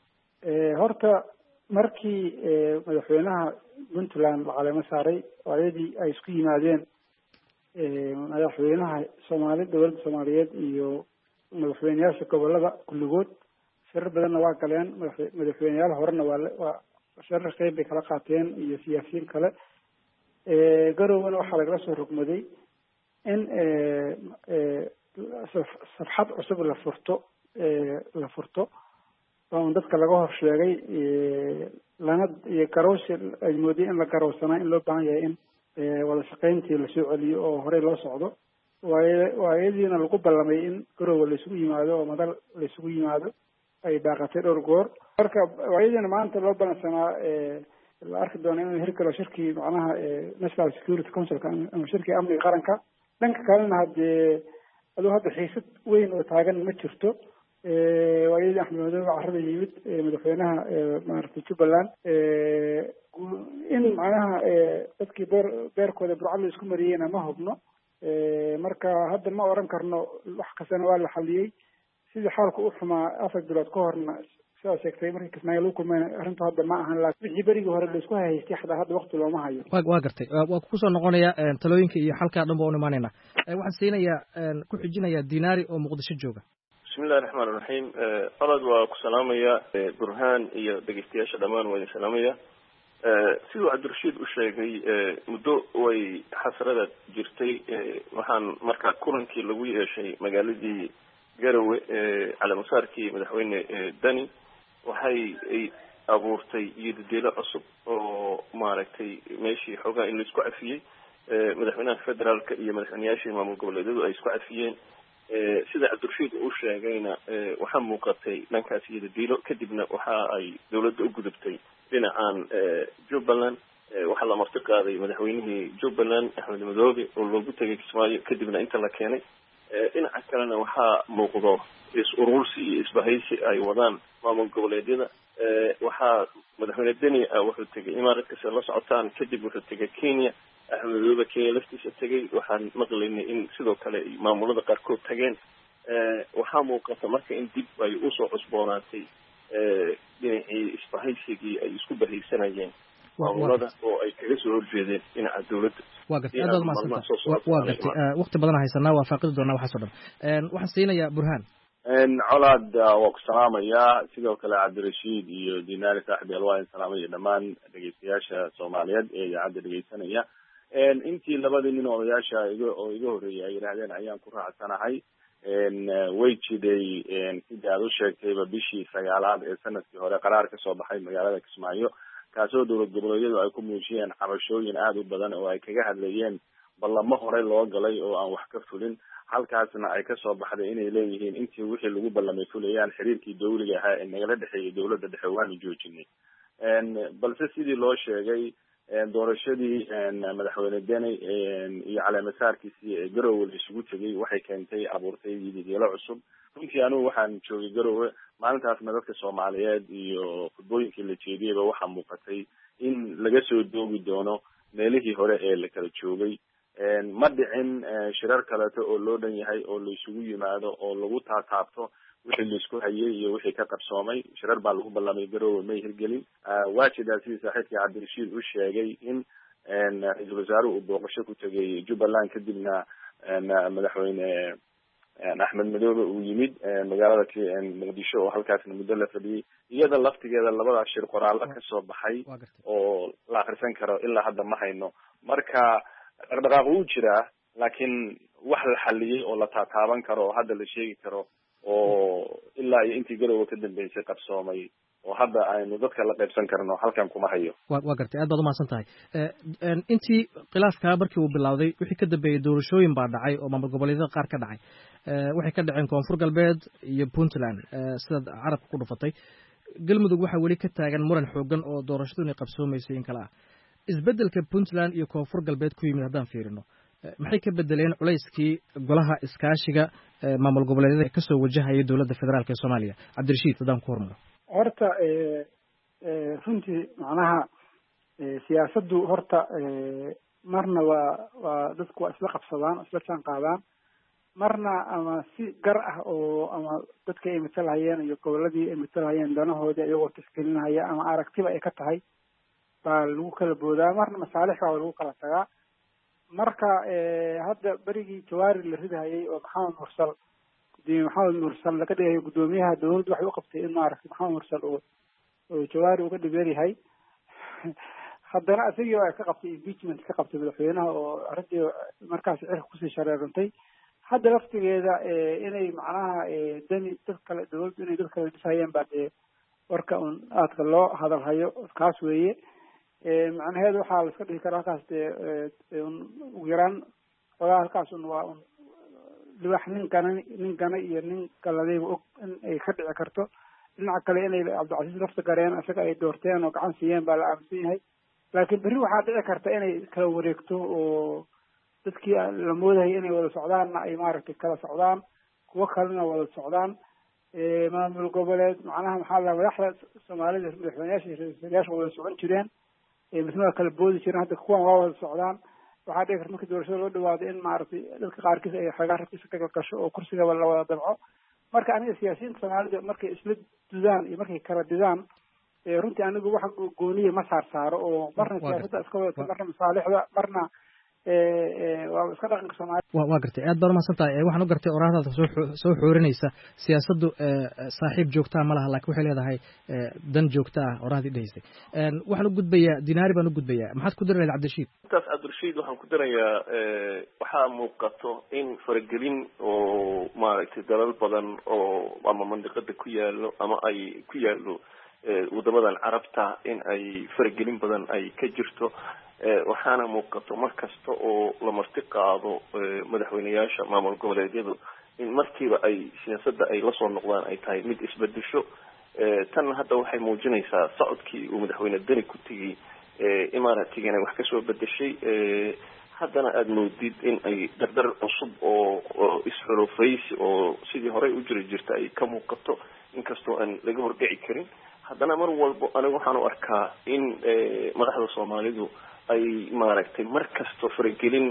ee horta markii madaxweynaha Puntland la caleemo saaray wareedii ay isku yimaadeen madaxweynaha Soomaaliyeed dawladda Soomaaliyeed iyo madaxweynayaasha gobolada kulligood shirar badanna waa galeen madaxweynayaal horena waa waa shirar qayb bay kala qaateen iyo siyaasiyiin kale garowgana waxaa lagala soo rogmaday in safxad cusub la furto la furto oo dadka laga hor sheegay lana iyo garowsi ay moodeen in la garowsanaa in loo baahan yahay in wada shaqayntii lasoo celiyo oo horey loo socdo waayadiina lagu ballamay in garowga laisugu yimaado oo madal laisugu yimaado ay daaqatay dhowr goor marka waayadiina maanta loo balansanaa la arki doono inuu heli karo shirkii macnaha national security councilka ama shirkii amniga qaranka dhanka kalena haddee aduu hadda xiisad weyn oo taagan ma jirto waayadii axmed madoobe carrada yimid madaxweynaha maaragtay jubbaland in macnaha dadkii beer beerkooda burcad la isku mariyeyna ma hubno marka hadda ma oran karno wax kastana waa la xaliyey sidii xaalku u xumaa afar bilood ka horna sidaa sheegtay markii kismaayo lagu kulmayna arrintu hadda ma ahan laakiin wixii berigii hore laisku haystay xataa hadda wakti looma hayo waa gartay waa kusoo noqonaya talooyinka iyo xalkaa dhan ba u imaanayna waxaan siinayaa ku xijinayaa dinaari oo muqdisho jooga bismillahi raxmaan raxiim olod waa ku salaamaya burhaan iyo dhegeystayaasha dhammaan waa idin salaamaya siduu cabdirashiid u sheegay muddo way xasrada jirtay waxaan marka kulankii lagu yeeshay magaaladii garowe calaamasaarkii madaxweyne dani waxay ay abuurtay iyodadelo cusub oo maaragtay meeshii xoogaa in laisku cafiyey madaxweynaha federaalka iyo madaxweynayaashii maamul goboleedyadu ay isku cafiyeen sida cabdirashiid uu sheegayna waxaa muuqatay dhankaas iyodadelo kadibna waxa ay dawladda u gudubtay dhinacan jubbaland waxaa la marti qaaday madaxweynihii jubbaland axmed madoobe oo loogu tegay kismaayo kadibna inta la keenay dhinaca kalena waxaa muuqdo is-urursi iyo isbahaysi ay wadaan maamul goboleedyada waxaa madaxweyne deni wuxuu tegay imaaradkase la socotaan kadib wuxuu tegay kenya axmed madoobe kenya laftiisa tegay waxaan maqlaynay in sidoo kale maamulada qaarkood tageen waxaa muuqata marka in dib ay usoo cusboonaatay dhinacii isbahaysigii ay isku bahaysanayeen maamulada oo ay kaga soo horjeedeen dhinaca dawladda waa gartay aad baad mahadsantahay waa gartay waqti badan haysanaa waa faaqidi doonaa waxaas oo dhan waxaan siinayaa burhaan colaad waa ku salaamayaa sidoo kale cabdirashiid iyo dinaari saaxib el waa in salaamaya dhammaan dhegeystayaasha soomaaliyeed ee idaacadda dhegeysanaya intii labadii nin odayaasha iga oo iga horreeyay ay yidhaahdeen ayaan ku raacsanahay way jiday sidii aad u sheegtayba bishii sagaalaad ee sanadkii hore qaraar kasoo baxay magaalada kismaayo kaasoo dowlad goboleedyadu ay ku muujiyeen cabashooyin aada u badan oo ay kaga hadlayeen ballamo hore loo galay oo aan wax ka fulin halkaasna ay kasoo baxday inay leeyihiin intii wixii lagu ballamay fulayaan xiriirkii dawliga ahaa ee nagala dhexeeyay dawladda dhexe waanu joojinay balse sidii loo sheegay doorashadii madaxweyne deni iyo caleemasaarkiisii ee garowe la isugu tegay waxay keentay abuurtay yidigeelo cusub runtii anigu waxaan joogay garowe maalintaasna dadka soomaaliyeed iyo khudbooyinkii la jeediyeyba waxaa muuqatay in laga soo doogi doono meelihii hore ee la kala joogay ma dhicin shirar kaleeto oo loo dhan yahay oo la isugu yimaado oo lagu taataabto wixii laisku hayay iyo wixii ka qabsoomay shirar baa lagu ballamay garowe may hirgelin waa jidaa sidii saaxiibkii cabdirashiid u sheegay in ra-iisul wasaaruhu uu booqasho ku tegay jubbaland kadibna madaxweyne axmed madoobe uu yimid magaalada muqdisho oo halkaasna muddo la fadhiyey iyada laftigeeda labadaas shir qoraalo kasoo baxay oo la akrisan karo ilaa hadda ma hayno marka dhaqdhaqaaq wuu jiraa laakiin wax la xaliyey oo la taataaban karo oo hadda la sheegi karo oo ilaa iyo intii garowe ka dambeysay qabsoomay oo hadda aynu dadka la qaybsan karno halkan kuma hayo wa waa gartay aad baad umahadsan tahay intii khilaafkaa markii uu bilowday wixii ka dambeeyey doorashooyin baa dhacay oo maamul goboleedyada qaar ka dhacay waxay ka dhaceen koonfur galbeed iyo puntland sidaad carabka ku dhufatay galmudug waxaa weli ka taagan muran xoogan oo doorashadu inay qabsoomaysay in kale ah isbeddelka puntland iyo koonfur galbeed ku yimid haddaan fiirino maxay ka bedeleen culayskii golaha iskaashiga maamul goboleedyada kasoo wajahaya dowladda federaalk ee soomaaliya cabdirashiid haddaan ku hormaro horta runtii macnaha siyaasaddu horta marna waa waa dadku waa isla qabsadaan isla jaan qaadaan marna ama si gar ah oo ama dadka ay matalhayeen iyo goboladii ay matalhayeen danahoodii iyagoo tixgelinahaya ama aragtiba ay ka tahay baa lagu kala boodaa marna masaalix baa lagu kala tagaa marka hadda berigii jawaari la ridahayay oo maxamed mursal gudoomiye maxamed mursal laga dhigayo guddoomiyaha dawladdu waxay u qabtay in maaragtay maxamed mursal oo oo jawaari uga dhigeeryahay haddana isagii ay ka qabtay impeachment ka qabtay madaxweynaha oo arrintii markaas cirka kusii shareerantay hadda laftigeeda inay macnaha dani dad kale dawladdu inay dad kale dhisayeen baa dee warka un aadka loo hadal hayo kaas weeye macnaheedu waxaa la iska dhihi karaa halkaas dee ugu yaraan odaa halkaas un waa un libax ninkana ninkana iyo nin galadayba og in ay ka dhici karto dhinaca kale inay cabdicasiis lafta gareen isaga ay doorteen oo gacan siiyeen baa la aaminsan yahay laakiin berri waxaa dhici karta inay kala wareegto oo dadkii la moodayay inay wada socdaanna ay maaragtay kala socdaan kuwo kalena wada socdaan maamul goboleed macnaha maxaa la madaxda soomaalida madaxweynayaasha ra-iisul wada socon jireen midnimada kala boodi jireen hadda kuwan waa wada socdaan waxaa dhici karta markii doorashada loo dhawaado in maaragtay dadka qaarkiis ay xoogaa rabtiisa ka galgasho oo kursigaba la wada dabco marka aniga siyaasiyiinta soomaalida markay isla dudaan iyo markay kala didaan runtii anigu wax gooniya ma saar saaro oo marna siyaasadda iska wadato marna masaalixda marna waa iska dhaqanka soomaaliya waa gartay aad baad umahadsan tahay waxaan u gartay oraahdaada soo soo xoorinaysa siyaasaddu saaxiib joogtaa ma laha laakiin waxay leedahay dan joogta ah oraahdii dhahaysay waxaan u gudbayaa dinaari baan u gudbayaa maxaad ku diri lahayd cabdirashiid intaas cabdirashiid waxaan ku dirayaa waxaa muuqato in faragelin oo maaragtay dalal badan oo ama mandiqada ku yaalo ama ay ku yaalo wadamadan carabta in ay faragelin badan ay ka jirto waxaana muuqato mar kasta oo la marti qaado madaxweyneyaasha maamul goboleedyadu in markiiba ay siyaasadda ay la soo noqdaan ay tahay mid isbedesho tan hadda waxay muujinaysaa socodkii uu madaxweyne deni ku tegey imaaraatiga inay wax kasoo bedeshay haddana aada moodid in ay dardar cusub oo isxulufaysi oo sidii horey u jiri jirta ay ka muuqato inkastoo aan laga hordhici karin haddana mar walbo aniga waxaan u arkaa in madaxda soomaalidu ay maaragtay mar kasto faragelin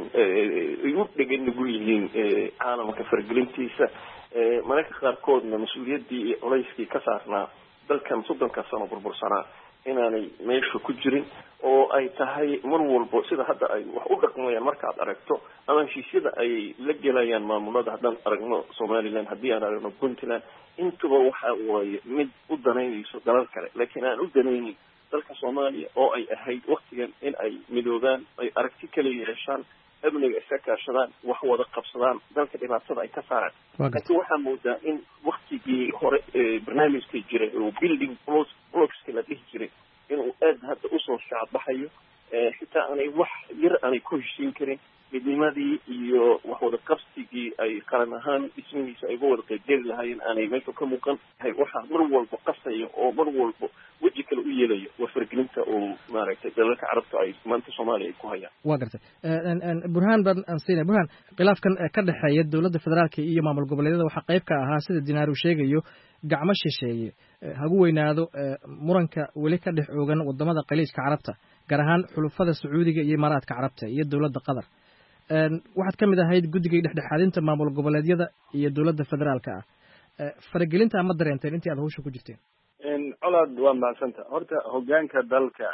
ay u dhegan nugul yihiin caalamka faragelintiisa mararka qaarkoodna mas-uuliyaddii iyo culayskii ka saarnaa dalkan soddonka sano burbursanaa inaanay meesha ku jirin oo ay tahay mar walbo sida hadda ay wax u dhaqmayaan markaad aragto ama heshiisyada ay la gelayaan maamulada haddaan aragno somaliland haddii aan aragno puntland intuba waxa waaye mid u danaynayso dalal kale laakiin aan u danaynin dalka soomaaliya oo ay ahayd waktigan in ay midoobaan ay aragti kala yeeshaan amniga iska kaashadaan wax wada qabsadaan dalka dhibaatada ay ka saaraan laakiin waxaa moodaa in waktigii hore barnaamijka jiray oo building blocks la dhihi jiray inuu aad hadda usoo shaacbaxayo xitaa aanay wax yar aanay ku heshiin karin midnimadii iyo wax wada qabsigii ay qaran ahaan dhismihiisa ay uga wada qaybgeli lahaayeen aanay meesha ka muuqan waxaa mar walba qasaya oo mar walba weji kale u yeelayo waa faragelinta oo maaragtay dalalka carabta ay maanta soomaaliya ay ku hayaan waa gartay burhaan baan aan siinay burhaan khilaafkan ka dhexeeya dowladda federaalka iyo maamul goboleedyada waxaa qayb ka ahaa sida dinaaru sheegayo gacmo shisheeye hagu weynaado muranka weli ka dhex oogan wadamada khaliijka carabta gaar ahaan xulufada sacuudiga iyo imaaraadka carabta iyo dowladda qatar waxaad ka mid ahayd guddigii dhexdhexaadinta maamul goboleedyada iyo dowladda federaalka ah faragelinta ma dareenteen intii aad hawsha ku jirteen colaad waa mahadsanta horta hogaanka dalka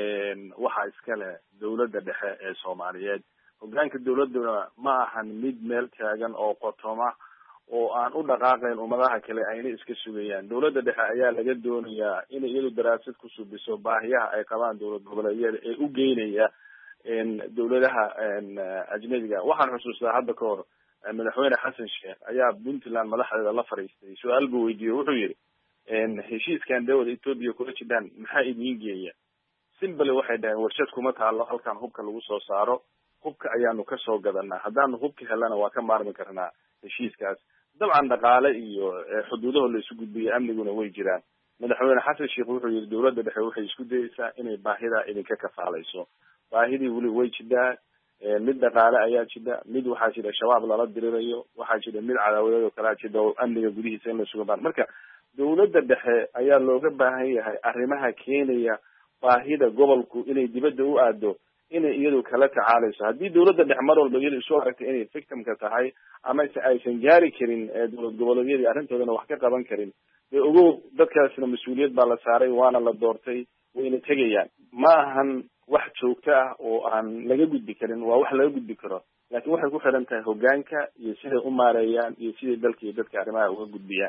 waxaa iskale dowladda dhexe ee soomaaliyeed hogaanka dowladuna ma ahan mid meel taagan oo qotoma oo aan u dhaqaaqayn ummadaha kale ayna iska sugayaan dowladda dhexe ayaa laga doonayaa inay iyadu daraasad ku subiso baahiyaha ay qabaan dowlad goboleedyada ee u geynaya dowladaha ajnabiga waxaan xusuustaa hadda ka hor madaxweyne xasan sheekh ayaa puntland madaxdeeda la fadhiistay su-aal buu weydiiyey wuxuu yihi heshiiskan dawada ethoopia kula jidhaan maxaa idiin geeya simbale waxay dhaheen warshad kuma taalo halkan hubka lagu soo saaro hubka ayaanu kasoo gadanaa haddaanu hubka helana waa ka maarmi karnaa heshiiskaas dabcan dhaqaale iyo xuduudaho la isu gudbiyo amniguna way jiraan madaxweyne xasan sheekh wuxuu yihi dowladda dhexe waxay isku dayeysaa inay baahidaa idinka kafaalayso baahidii weli way jidhaa mid dhaqaale ayaa jida mid waxaa jira shabaab lala dirirayo waxaa jira mid cadaawadeed oo kalea jida oo amniga gudihiisa in la suga baan marka dowladda dhexe ayaa looga baahan yahay arrimaha keenaya baahida gobolku inay dibadda u aado inay iyadu kala tacaalayso haddii dowladda dhexe mar walba iyadu isu aragtay inay victimka tahay ama se aysan gaari karin dowlad goboleedyadii arrintoodana wax ka qaban karin dee ogow dadkaasna mas-uuliyad baa la saaray waana la doortay wayna tegayaan ma ahan wax joogto ah oo aan laga gudbi karin waa wax laga gudbi karo laakiin waxay ku xiran tahay hogaanka iyo siday u maareeyaan iyo siday dalka iyo dadka arrimaha uga gudbiyaan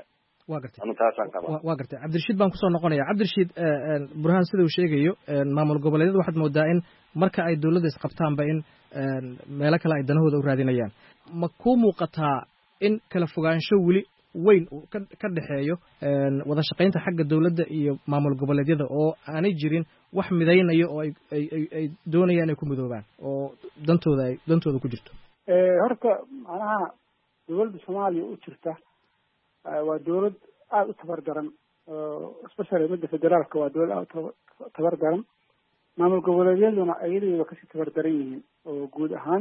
waa gartay anu taasaan qabaa waa gartay cabdirashiid baan kusoo noqonaya cabdirashiid burhaan sida uu sheegayo maamul goboleedyada waxaad moodaa in marka ay dowladda isqabtaanba in meelo kale ay danahooda u raadinayaan ma kuu muuqataa in kala fogaansho weli weyn ka dhexeeyo wada shaqaynta xagga dowladda iyo maamul goboleedyada oo aanay jirin wax midaynayo oo ay doonayaan inay ku midoobaan oo dantooda ay dantooda ku jirto horta macnaha dowladda soomaaliya u jirta waa dowlad aada u tabar daran especially midda federaalka waa dowlad aada u tabar daran maamul goboleedyaduna ayadooda kasii tabar daran yihiin oo guud ahaan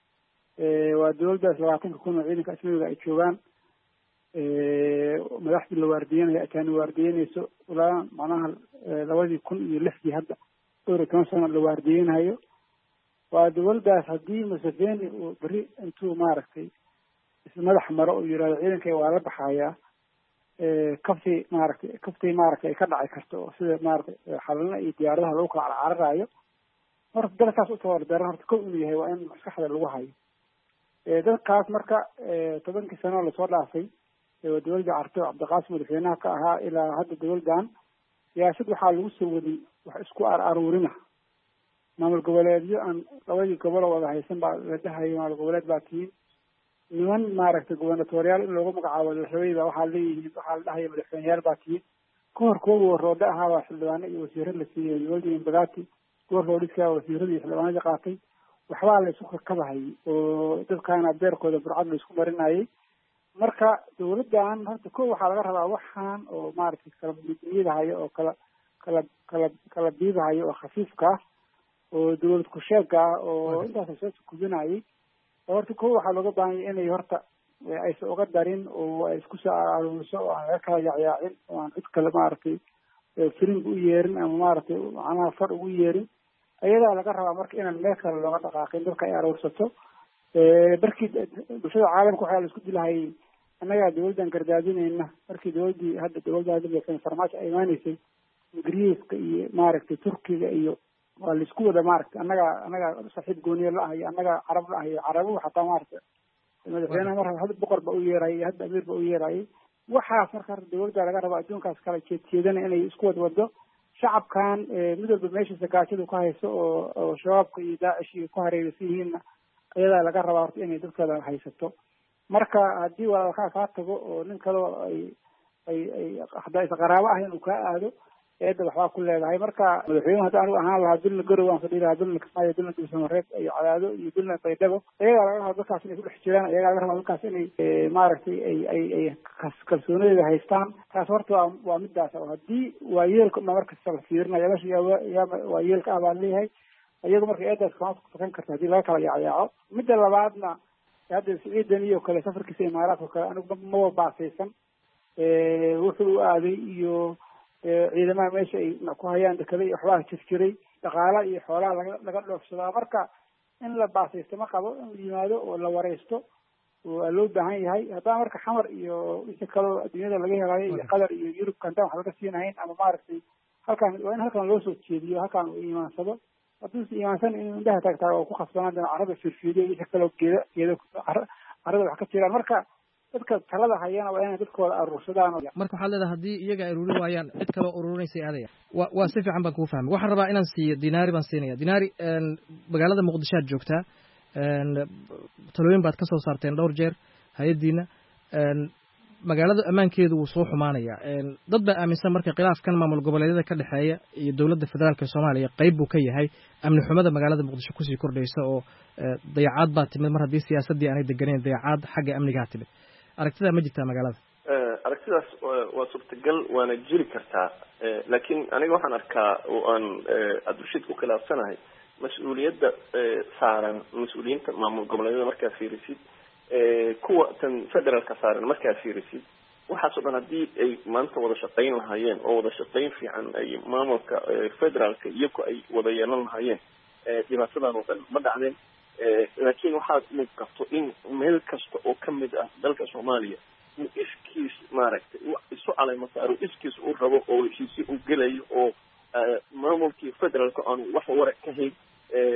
waa dowladdaas labaatanka kun oo ciidanka asmadiga ay joogaan madaxdii la waardiyanayo ataani waardiyanayso ilaa macnaha labadii kun iyo lixdii hadda dhowr iyo toban sano la waardiyanayo waa dowladdaas haddii museveni uu beri intuu maaragtay ismadax maro uu yihahdo ciidanka waa la baxayaa kaftii maaragtay kaftii maaragtay ay ka dhaci karto oo sida maaragtay xalana iyo diyaaradaha lagu kala carcararayo horta dalkaas u tabardaran horta kow inuu yahay waa in maskaxda lagu hayo dadkaas marka tobankii sano lasoo dhaafay dowladda carto cabdiqaasim madaxweynaha ka ahaa ilaa hadda dowladdan siyaasad waxaa lagu soo waday wax isku ar aruurina maamul goboleedyo aan labadii gobol oo wada haysan baa la dhahayo maamul goboleed baa tihiin niman maaragtay gubernatoriyaal in loogu magacaabo madaxweyne baa waxaa leeyihiin waxaa la dhahaya madaxweyneyaal baa tihiin kahor kooga warroodhe ahaa baa xildhibaano iyo wasiiro la siiyey dowladda imbagati goor roodhiska wasiiradii xildhibaanadii qaatay waxbaa la isku kakabahayay oo dadkaana beerkooda burcad la isku marinayay marka dowladdan horta ko waxaa laga rabaa waxaan oo maaragtay kala midniyadahayo oo kala kala kala kala biibahayo oo khafiifka ah oo dowlad kusheega ah oo intaas soo kubinayay horta ko waxaa looga baahanya inay horta aysan uga darin oo ay isku soo aruuriso oo aan laga kala yacyaacin oo aan cid kale maaragtay filimba u yeerin ama maaragtay macnaha far ugu yeerin ayadaa laga rabaa marka inaan meel kale looga dhaqaaqin dadka ay aruursato markii bulshada caalamka waxaa la isku dilahayay annagaa dowladdan gardaadinayna markii dowladdii hadda dowladda hadda farmaajo ay imaaneysay ingiriiska iyo maaragtay turkiga iyo waa la isku wada maaragtay annagaa annagaa saaxiib gooniye la ah iyo annagaa carab la ah iyo carabuhu xataa maaragtay madaxweynaha mar hadda boqor ba u yeerayay iyo hadda amiir ba u yeerayay waxaas marka horta dowladda laga raba adduunkaas kala jeedjeedana inay isku wad wado shacabkan mid walba meeshiisa gaajadu ka hayso oo oo shabaabka iyo daacish iyo ku hareeraysan yihiinna ayadaa laga rabaa horta inay dadkooda haysato marka haddii walaalkaa kaa tago oo nin kaleo ay ay ay haddaa is qaraabo ah inuu kaa aado eedda waxbaa ku leedahay marka madaxweynuhu hadda anigu ahaan lahaa dulna garow aan fadhi lahaa dulna kismaayo dulna dulsamareeb iyo cadaado iyo dulna baydhabo ayagaa laga rabaa dadkaas inay ku dhex jiraan ayagaa laga rabaa dadkaas inay maaragtay ay ay ay kalsoonidooda haystaan taas horta waa waa midaas oo haddii waa yeelka ma markasta la fiirinayo meesha yaa waa yeelka ah baan leeyahay iyagu marka eedaas kama tukan karta haddii laga kala yacyaaco midda labaadna hadda siciidan iyo kale safarkiisa imaaraadka kale anigu maba baasaysan wuxuu u aaday iyo ciidamaha meesha ay ku hayaan dekada iyo waxbaa jir jiray dhaqaala iyo xoolaha laga laga dhoofsadaa marka in la baasaysto ma qabo in la yimaado oo la wareysto waa loo baahan yahay haddana marka xamar iyo wixii kaloo adduunyada laga helayo iyo qatar iyo yurub kantaan wax laga siinahayn ama maaragtay halkaan waa in halkaan loo soo jeediyo halkaan uu imaansado hadduusa imaansan in indhaha taagtaa oo ku khasbanaan dana carada firfiidiyo wixii kaloo geeda geeda carada wax ka jiraan marka dadka talada hayana waa inay dadkooda aruursadaan marka waxaad leedahay haddii iyaga ay ururin waayaan cid kaloo ururinaysa aadaya wa waa si fiican baan kugu fahmay waxaan rabaa inaan siiyo dinaari baan siinaya dinaari magaalada muqdisho aad joogtaa talooyin baad ka soo saarteen dhowr jeer hay-addiina magaalada ammaankeedu wuu soo xumaanayaa dad baa aaminsan marka khilaafkan maamul goboleedyada ka dhexeeya iyo dowladda federaalka soomaaliya qayb buu ka yahay amni xumada magaalada muqdisho kusii kordhaysa oo dayacaad baa timid mar haddii siyaasaddii aanay deganeyn dayacaad xagga amnigaa timid aragtidaa ma jirtaa magaalada aragtidaas waa suurtagal waana jiri kartaa laakiin aniga waxaan arkaa oo aan abdurashiid ku khilaafsanahay mas-uuliyadda saaran mas-uuliyiinta maamul goboleedyada markaa fiirisid kuwa tan federaalka saaran markaa fiirisid waxaasoo dhan haddii ay maanta wada shaqayn lahaayeen oo wada shaqayn fiican ay maamulka federaalka iyaku ay wada yeelan lahaayeen dhibaatadan oo dhan ma dhacdeen laakiin waxaad muuqato in meel kasta oo kamid ah dalka soomaaliya uu iskiis maaragtay isu caleemasaaro iskiis uu rabo oo heshiisyo uu gelayo oo maamulkii federaalka aanu wax wara ka hayn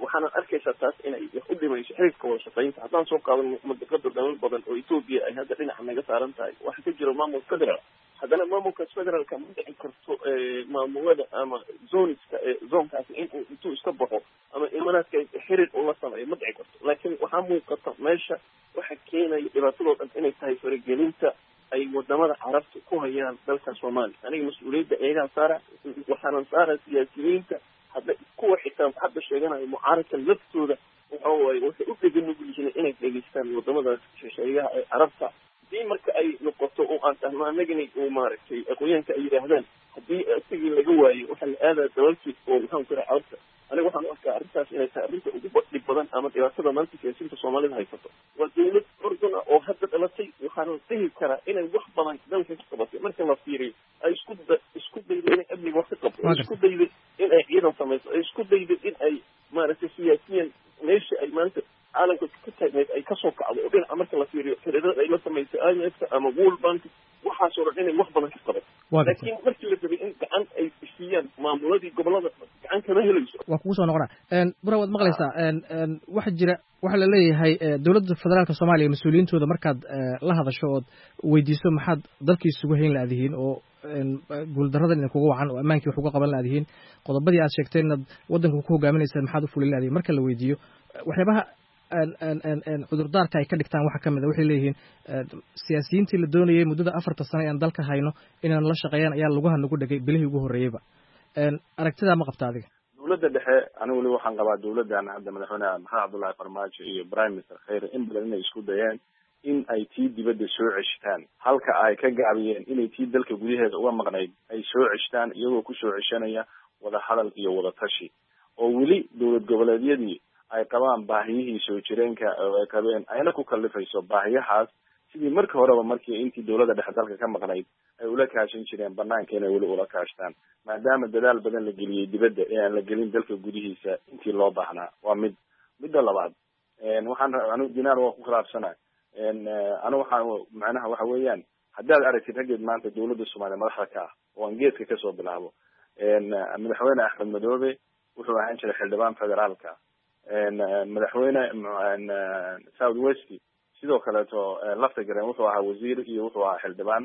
waxaana arkaysaa taas inay u dhimayso xiriirka wada shaqaynta. haddaan soo qaadan madaqada dalal badan oo Ethiopia ay hadda dhinaca naga saaran tahay waxaa ka jira maamul federal, haddana maamulka federaalka ma dhici karto maamulada ama zoneska zonkaasi in uu intuu iska baxo ama imaaraadka xiriir ula sameeyo ma dhici karto. laakiin waxaa muuqata meesha waxa keenaya dhibaatadoo dhan inay tahay faragelinta ay wadamada carabta ku hayaan dalka Soomaaliya. aniga mas-uuliyadda eegaan saara waxaanan saara siyaasiyiinta hadda kuwa xitaa hadda sheeganayo mucaaradka laftooda waxa waaye waxay u dhegan ugu yihiin inay dhegeystaan wadamadaas shisheeyaha ee carabta. haddii marka ay noqoto oo aan tahno anagani uu maaragtay aqoonyahanka ay yidhaahdaan haddii isagii laga waayo waxaa la aadaa dalalkii oo maxaan ku raha carabta. aniga waxaan u arkaa arrintaas inay tahay arrinta ugu dhib badan ama dhibaatada maanta siyaasiyiinta Soomaalida haysato. waa dawlad ordun ah oo hadda dhalatay, waxaana dhihi karaa inay wax badan dalka ka qabatay marka la fiiriyo. ay isku isku dayday inay amniga wax ka qabto, ay isku dayday in ay ciidan samayso, ay isku dayday in ay maaragtay siyaasiyiin meesha ay maanta caalamka ka taagneed ay kasoo kacdo oo dhinaca marka la fiiriyo xiriirada ay la samaysay I M F ama World Bank waxaasoo dhan inay wax badan ka qabato. laakiin markii la rabay in gacan ay siiyaan maamuladii gobolada gacan kama helayso. waa kugu soo noqona bura waad maqlaysaa waxa jira waxaa la leeyahay dowladda federaalka Soomaaliya mas-uuliyiintooda markaad la hadasho ood weydiiso maxaad dalkii isugu hayn laadihiin oo guuldaradan idin kugu wacan oo ammaankii wax uga qaban laadihiin qodobadii aad sheegteen inaad waddanka ku hogaaminaysaan maxaad u fulin laadihiin marka la weydiiyo waxyaabaha cudurdaarka ay ka dhigtaan waxaa kamid a waxay leeyihiin siyaasiyiintii la doonayay muddada afarta sano aan dalka hayno inaan la shaqeeyaan ayaa lugaha nagu dhegay bilihii ugu horreeyeyba. aragtidaa ma qabta adiga? dawladda dhexe anigu weli waxaan qabaa dawladdan hadda madaxweyne maxamed cabdullaahi farmaajo iyo prime minister khayre in badan inay isku dayeen in ay tii dibadda soo ceshtaan halka ay ka gaabiyeen inay tii dalka gudaheeda uga maqnayd ay soo ceshtaan iyagoo ku soo ceshanaya wada hadal iyo wada tashi. oo weli dowlad goboleedyadii ay qabaan baahiyihii soo jireenka oo ay qabeen ayna ku kallifayso baahiyahaas sidii markii horeba markii intii dawladda dhexe dalka ka maqnayd ay ula kaashan jireen banaanka inay weli ula kaashtaan maadaama dadaal badan la geliyey dibadda ee aan la gelin dalka gudihiisa intii loo baahnaa. waa mid midda labaad waxaan anigu dinaar waa ku khilaafsanay anigu waxaan macnaha waxa weeyaan haddaad aragtid raggeed maanta dawladda Soomaaliya madaxda ka ah oo aan geedka kasoo bilaabo madaxweyne Axmed Madoobe wuxuu ahaan jiray xildhibaan federaalka, madaxweyne South West sidoo kaleeto lafta gareen wuxuu ahaa wasiir iyo wuxuu ahaa xildhibaan.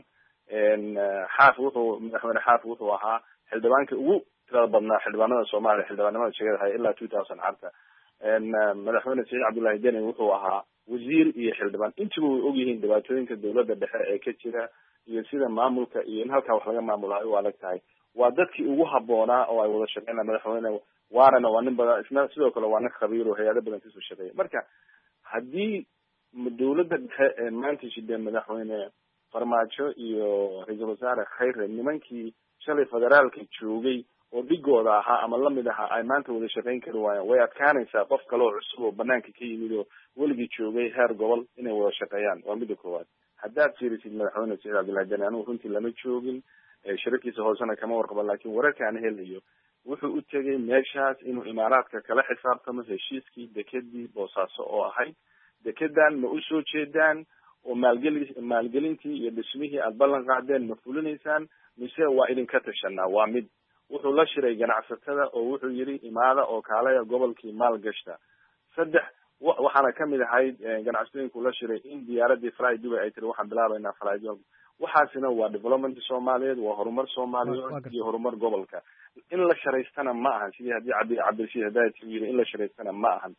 xaaf wuxuu madaxweyne xaaf wuxuu ahaa xildhibaanka ugu tirada badnaa xildhibaanada Soomaaliya xildhibaanimada sheegadahay ilaa two thousand carta. madaxweyne Saciid Cabdullaahi Deni wuxuu ahaa wasiir iyo xildhibaan. intiba way ogyihiin dhibaatooyinka dawladda dhexe ee ka jira iyo sida maamulka iyo in halkaa wax laga maamulayo u adag tahay. waa dadkii ugu habboonaa oo ay wada shaqeynaa. madaxweyne waarana waa nin badan isna sidoo kale waa nin khabiir oo hay-ado badan kasoo shaqeeya. marka haddii dawladda dhexe ee maanta shideen madaxweyne farmaajo iyo ra-iisul wasaare khayre nimankii shalay federaalka joogay oo dhigooda ahaa ama lamid ahaa ay maanta wada shaqeyn kari waayaan way adkaanaysaa qof kale oo cusub oo banaanka ka yimid oo weligii joogay heer gobol inay wada shaqeeyaan. waa midda koowaad. haddaad fiirisid madaxweyne Saciid Cabdullaahi Deni anigu runtii lama joogin shirarkiisa hoosena kama warqaba laakiin wararka aan helayo wuxuu u tegay meeshaas inuu imaaraadka kala xisaabtamo heshiiskii dekedii boosaaso oo ahayd dekedan ma u soo jeedaan oo maalgeli maalgelintii iyo dhismihii aad ballan qaadeen ma fulinaysaan mise waa idinka tashanaa. waa mid. wuxuu la shiray ganacsatada oo wuxuu yidhi imaada oo kaalaya gobolkii maal gashta. saddex waxaana kamid ahayd ganacsatooyinku la shiray in diyaaradii fly Dubai ay tiri waxaan bilaabaynaa fly Dubai. waxaasina waa development Soomaaliyeed, waa horumar Soomaaliyeed iyo horumar gobolka. in la sharaystana ma ahan sidii haddii cabdi cabdirashiid hadaayad ku yidhi in la sharaystana ma ahan.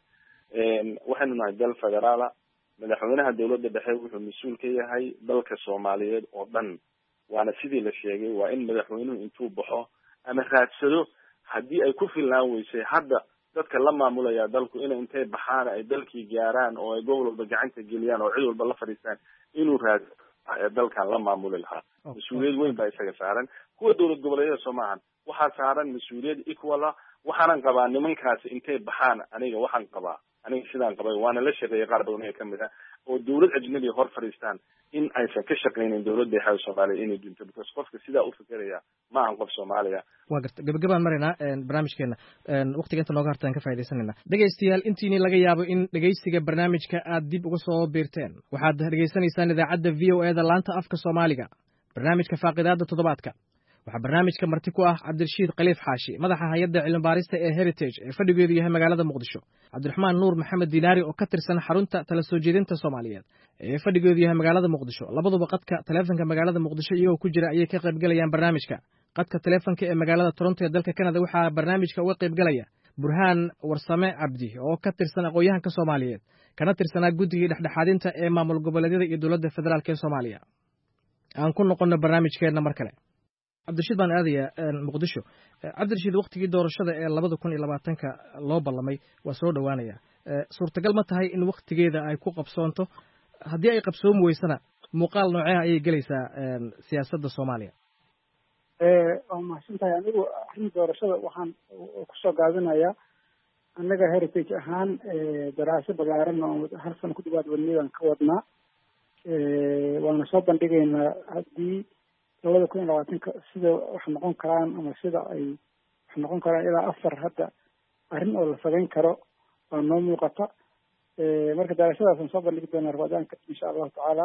waxaynu nahay dal federaala. madaxweynaha dawladda dhexe wuxuu mas-uul ka yahay dalka Soomaaliyeed oo dhan. waana sidii la sheegay waa in madaxweynuhu intuu baxo ama raadsado haddii ay ku filnaan weysay hadda dadka la maamulaya dalku inay intay baxaan ay dalkii gaaraan oo ay gobol walba gacanta geliyaan oo cid walba la fadhiistaan inuu raadsado ee dalkan la maamuli lahaa. mas-uuliyad weyn baa isaga saaran. kuwa dowlad goboleedyada soo maahan waxaa saaran mas-uuliyad equal ah. waxaanan qabaa nimankaasi intay baxaan aniga waxaan qabaa aniga sidaan qabay waana la shaqeeyay qaar badan ee kamid ah oo dawlad ajnabi hor fadhiistaan in aysan ka shaqeynin dawladda dhexe Soomaaliya inay dunto because qofka sidaa u fikiraya ma ahan qof Soomaaliya. waa garta gabagabaan maraynaa barnaamijkeena waqtiga inta nooga hartaan ka faa'iidaysanayna. dhegaystayaal intiini laga yaabo in dhegaysiga barnaamijka aad dib uga soo biirteen waxaad dhegaysanaysaan idaacadda V O A da laanta afka Soomaaliga barnaamijka faaqidaada toddobaadka. waxaa barnaamijka marti ku ah cabdirashiid khaliif xaashi madaxa hay-adda cilmibaarista ee heritage ee fadhigeedu yahay magaalada muqdisho, cabdiraxmaan nuur maxamed diinaari oo ka tirsan xarunta tala soo jeedinta soomaaliyeed ee fadhigeedu yahay magaalada muqdisho. labaduba qadka taleefanka magaalada muqdisho iyagoo ku jira ayay ka qaybgalayaan barnaamijka. qadka taleefanka ee magaalada toronto ee dalka canada waxaa barnaamijka uga qaybgalaya burhaan warsame cabdi oo ka tirsan aqoon-yahanka soomaaliyeed kana tirsanaa guddigii dhexdhexaadinta ee maamul goboleedyada iyo dowladda federaalk ee soomaaliya. aan ku noqono barnaamijkeenna mar kale. cabdirashiid baan aadayaa muqdisho. cabdirashiid, waktigii doorashada ee labada kun iyo labaatanka loo ballamay waa soo dhowaanaya. suurtagal ma tahay in waktigeeda ay ku qabsoonto? haddii ay qabsoomi weysana muuqaal nooceha ayay gelaysaa siyaasadda soomaaliya? waa mahadsan tahay. anigu arrin doorashada waxaan kusoo gaabinayaa annaga heritage ahaan daraaso balaaran oo hal sano ku dhawaad wadniyadan ka wadnaa. waana soo bandhigaynaa haddii labada kun iyo labaatanka sida wax noqon karaan ama sida ay wax noqon karaan ilaa afar hadda arrin oo la samayn karo waa noo muuqata. marka darashadaasaan soo bandhigi doonaa rabadaanka insha allahu tacaala.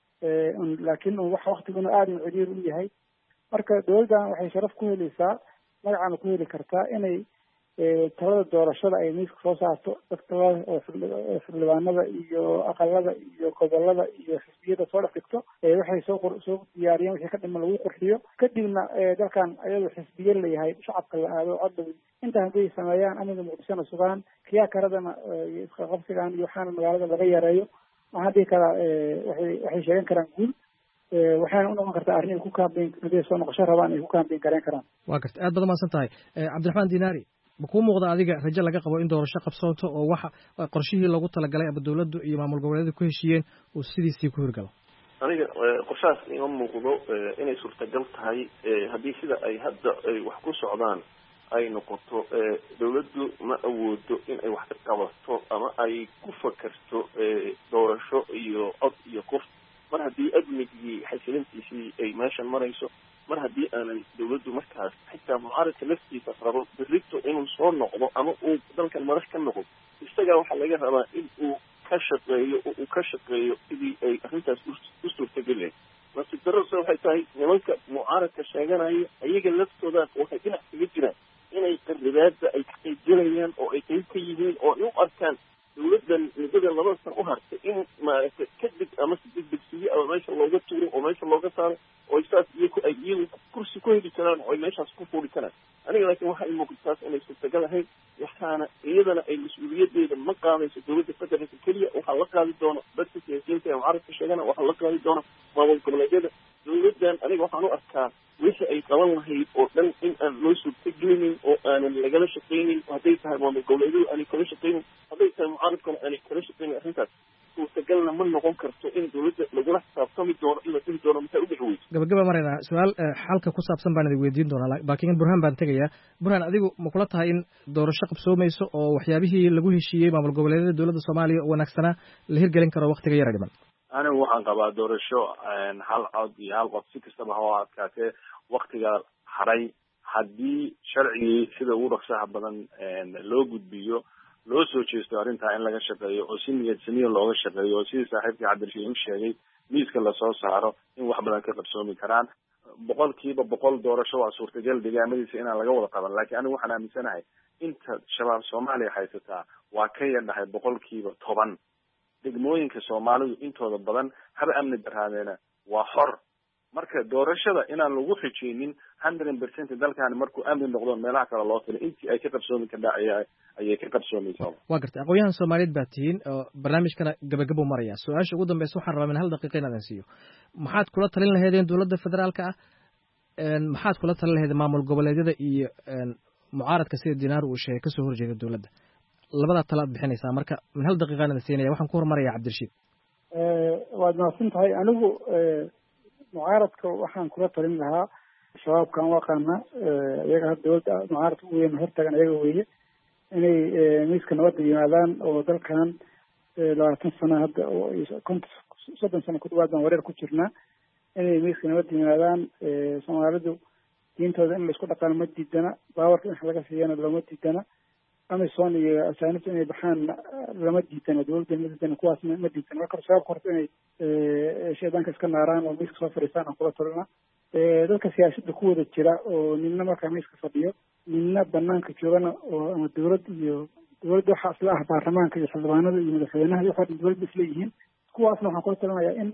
laakiin wax waktiguna aada u ciriir u yahay. marka dowladdan waxay sharaf ku helaysaa, magacaana ku heli kartaa inay talada doorashada ay miiska soo saarto dadka oo xildhibaanada iyo aqalada iyo gobolada iyo xisbiyada soo dhex dhigto. waxay soo soo diyaariyeen wixii ka dhiman lagu qurxiyo, kadibna dalkan ayadoo xisbiye layahay shacabka la aado codhow intaa hadday sameeyaan amiga muqdishona sugaan kiyaa karadana iyo isqaqabsigaan iyo waxaana magaalada laga yareeyo. waxaan dhihi karaa waxay waxay sheegan karaan guul, waxaana u noqon kartaa arrin ay ku kaambeyn haday soo noqosho rabaan ay ku kaambeyn gareyn karaan. waa garta aad baad umahadsan tahay. cabdiraxmaan diinaari, ma kuu muuqda adiga rajo laga qabo in doorasho qabsoonto oo waxa qorshihii lagu talagalay ama dowladdu iyo maamul goboleedyada ku heshiiyeen uu sidiisii ku hirgalo? aniga qorshahaas ima muuqdo inay suurtagal tahay haddii sida ay hadda ay wax ku socdaan ay noqoto. dowladdu ma awoodo in ay wax ka qabato ama ay ku fakerto doorasho iyo cod iyo qof mar haddii amnigii xasilintiisii ay meeshan marayso, mar haddii aanan dowladdu markaas xitaa mucaaradka laftiisa rabo berrito inuu soo noqdo ama uu dalkan madax ka noqdo, isagaa waxaa laga rabaa in uu ka shaqeeyo oo uu ka shaqeeyo sidii ay arrintaas u suurtagelayn. nasiib darrose waxay tahay nimanka mucaaradka sheeganaya ayaga laftooda waxay dhinac kaga jiraan inay qaribaada ay ka qaybgelayaan oo ay qayb ka yihiin oo ay u arkaan dowladdan muddada laba san u hartay in maaragtay kadib ama si degdegsiyo ama meesha looga tuuro oo meesha looga saaro oo saas iyaku ay iyagu kursi ku heli karaan oo ay meeshaas ku fuuli karaan. aniga laakiin waxaa imuuqataas inay suurtagal ahayn, waxaana iyadana ay mas-uuliyadeeda ma qaadayso dowladda federaalka keliya. waxaa la qaadi doona dadka siyaasiyiinta ee mucaaradka sheegana, waxaa la qaadi doona maamul goboleedyada. dowladdan aniga waxaan u arkaa wixii ay qaban lahayd oo dhan in aan loo suurtagelinin oo aanan lagala shaqaynin. hadday tahay maamul goboleedyadu aanay kala shaqaynin, hadday tahay mucaaradkana aanay kala shaqaynin, arrintaas suurtagalna ma noqon karto in dowladda lagula xisaabtami doono in la dhihi doono maxay u dhici weyso. gabagaba maraynaa su-aal xalka ku saabsan baan idin weydiin doonaa, laakiin burhaan baan tegayaa. burhaan, adigu ma kula tahay in doorasho qabsoomayso oo waxyaabihii lagu heshiiyey maamul goboleedyada dowladda soomaaliya oo wanaagsanaa la hirgelin karo waktiga yara dhiman? anigu waxaan qabaa doorasho hal cod iyo hal qof si kastaba ha adkaatee waktiga haray haddii sharcigii sida ugu dhaqsaha badan loo gudbiyo, loo soo jeesto arrintaa in laga shaqeeyo oo si niyad samiya looga shaqeeyo oo sidii saaxiibkii cabdirashiid u sheegay miiska lasoo saaro in wax badan ka qabsoomi karaan. boqol kiiba boqol doorasho waa suurtagal deegaamadiisa inaan laga wada qaban, laakiin anigu waxaan aaminsanahay inta shabaab soomaaliya haysataa waa ka yadhahay boqol kiiba toban. degmooyinka soomaalidu intooda badan haba amni daraadeena waa xor. marka doorashada inaan lagu xijeynin hundred percent dalkan markuu amni noqdo meelaha kale loo filay intii ay ka qabsoomi kartaa ayaa ayay ka qabsoomaysaa. waa gartay. aqoon-yahan soomaaliyeed baa tihiin oo barnaamijkana gabagabo maraya. su-aasha ugu dambeysa waxaan rabaa min hal daqiiqa inaadan siiyo. maxaad kula talin laheedeen dowladda federaalka ah? maxaad kula talin laheedeen maamul goboleedyada iyo mucaaradka sida dinaar uu sheegay kasoo horjeeda dowladda? labadaa talaad bixinaysaa, marka min hal daqiiqaan idin siinaya. waxaan ku hormaraya cabdirashiid. waad mahadsan tahay. anigu mucaaradka waxaan kula talin lahaa, shabaabkaan u aqaana iyaga dowladda mucaaradka u weyn hortagan iyaga weeye, inay miiska nabadda yimaadaan oo dalkan labaatan sano hadda konton soddon sano ku dhawaad baan wareer ku jirnaa. inay miiska nabadda yimaadaan. soomaalidu diintooda in laisku dhaqaano ma diidana, baawarka in wax laga siiyana looma diidana, amison iyo asaanibta inay baxaan lama diidana, dowladda ma diidana, kuwaas ma diidana. marka shabaabka horta inay shaydaanka iska naaraan oo miiska soo fadhiistaan aan kula talina. dadka siyaasadda ku wada jira oo ninna markaa miiska fadhiyo ninna banaanka joogana oo ama dawlad iyo dawladda waxaa isla ah baarlamaanka iyo xildhibaanada iyo madaxweynaha iyo waxaa dawladda isla yihiin kuwaasna waxaan kula talinayaa in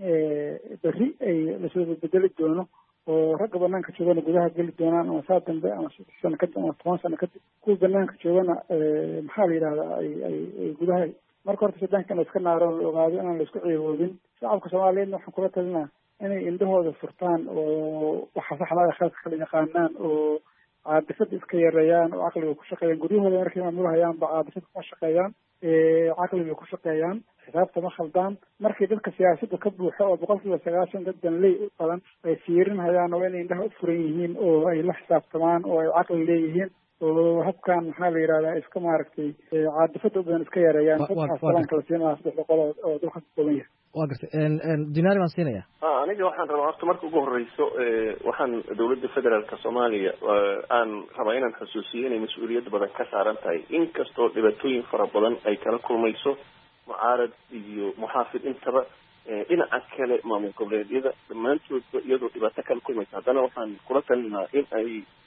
berri ay lasoo bedeli doono oo ragga banaanka joogana gudaha geli doonaan ama saa dambe ama saddex sano kadib ama toban sano kadib kuwa banaanka joogana maxaa la yidhahdaa ay ay ay gudaha marka horta sudaanka in la iska naaro la ogaado inaan la isku ciiroobin shacabka soomaaliyeedna waxaan kula talinaa inay indhahooda furtaan oo waxa saxda khalka kala yaqaanaan oo caadifada iska yareeyaan oo caqliga ku shaqeeyaan guryahooda markay maamulahayaan ba caadifada kuma shaqeeyaan caqliga ku shaqeeyaan xisaabta ma khaldaan markii dadka siyaasadda ka buuxo oo boqolkiiba sagaashan dad danley u badan ay fiirinhayaan oo inay indhaha u furan yihiin oo ay la xisaabtamaan oo ay caqli leeyihiin oo habkan maxaa la yidhahdaa iska maaragtay caadifada u badan iska yareeyaan dadkaas salaanka la siinayaa saddex boqol oo dalka ka kooban yahay waa gartay dinaari baan siinaya aniga waxaan rabaa horta marka ugu horeyso waxaan dawladda federaalka soomaaliya aan rabaa inaan xusuusiyo inay mas-uuliyad badan ka saaran tahay inkastoo dhibaatooyin fara badan ay kala kulmayso mucaarad iyo muxaafid intaba dhinaca kale maamul goboleedyada dhammaantoodba iyadoo dhibaato kala kulmaysa haddana waxaan kula talinaa in ay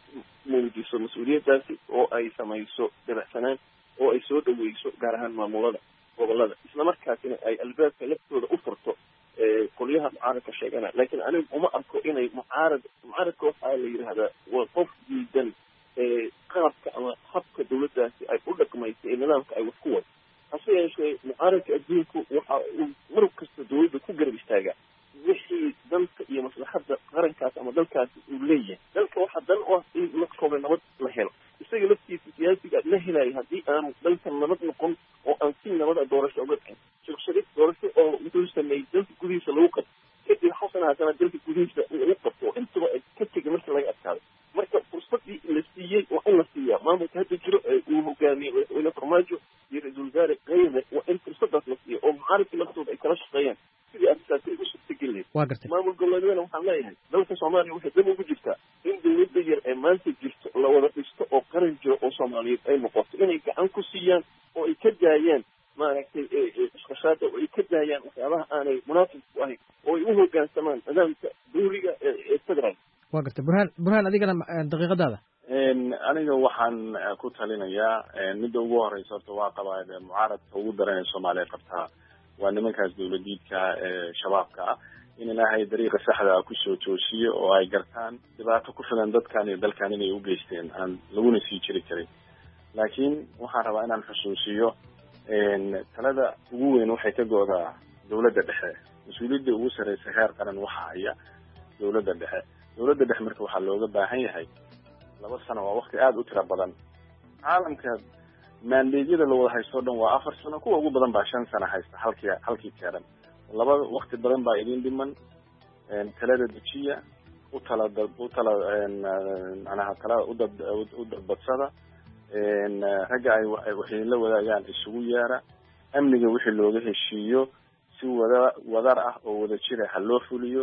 muujiso mas-uuliyaddaasi oo ay samayso dabacsanaan oo ay soo dhaweyso gaar ahaan maamulada gobolada isla markaasina ay albaabka laftooda u furto qolyaha mucaaradka sheegana laakiin anigu uma arko inay mucaarad mucaaradka waxaa la yidhaahdaa waa qof diidan qaabka ama habka dawladdaasi ay u dhaqmaysa ee nidaamka ay wax ku wado hase yeeshee mucaaradka adduunku waxa uu mar kasta dawladda ku garab istaagaa wixii dalka iyo maslaxadda qarankaas ama dalkaasi uu leeyahay dalka waxaa dan u ah in la kooba nabad la helo isaga laftiisa siyaasiga la helayo haddii aanu dalka nabad noqon oo aan si nabada doorasho uga dhicin shirshadid doorasho oo wuxuu sameeyey dalka gudihiisa lagu qabto kadib xasan haddana dalka gudihiisa lagu qabto oo intaba ay ka tegay marka laga adkaado marka fursadii la siiyey waa in la siiyaa maamulka hadda jiro ee uu hogaamiyey madaxweyne farmaajo iyo ra-iisul wasaare kayre waa in fursadaas la siiyo oo mucaaradka laftooda ay kala shaqeeyaan sidii arrintaasi ay u suurtageli waa gartay maamul goboleedyadana waxaan leeyahay dalka soomaaliya waxay dab ugu jirtaa in dawladda yar ee maanta jirto la wada dhisto oo qaran jiro oo soomaaliyeed ay noqoto inay gacan ku siiyaan oo ay ka daayaan maaragtay isqashaada oo ay ka daayaan waxyaabaha aanay munaasib ku ahayn oo ay u hoggaansamaan nidaamka dawliga ee federaalka waa gartay burhaan burhaan adigana daqiiqadaada aniga waxaan ku talinayaa midda ugu horeysa horta waa qabaa mucaaradka ugu daran ee soomaaliya qabtaa waa nimankaas dawladiidka ee shabaabka ah in ilaahay dariiqa saxda ah kusoo jooshiyo oo ay gartaan dhibaato ku filan dadkan iyo dalkan inay u geysteen aan laguna sii jiri karin laakiin waxaan rabaa inaan xusuusiyo talada ugu weyn waxay ka go'daa dawladda dhexe mas-uuliyadda ugu sarreysa heer qaran waxa haya dawladda dhexe dawladda dhexe marka waxaa looga baahan yahay laba sano waa wakti aada u tira badan caalamka maandeedyada la wada haysto o dhan waa afar sano kuwa ugu badan baa shan sano haysta halkii halkii keeran laba wakti badan baa idin dhiman talada dejiya u tala u tala macnaha talada udad u dadbadsada ragga ay waxay la wadaagaan isugu yeera amniga wixii looga heshiiyo si wada wadar ah oo wada jira ha loo fuliyo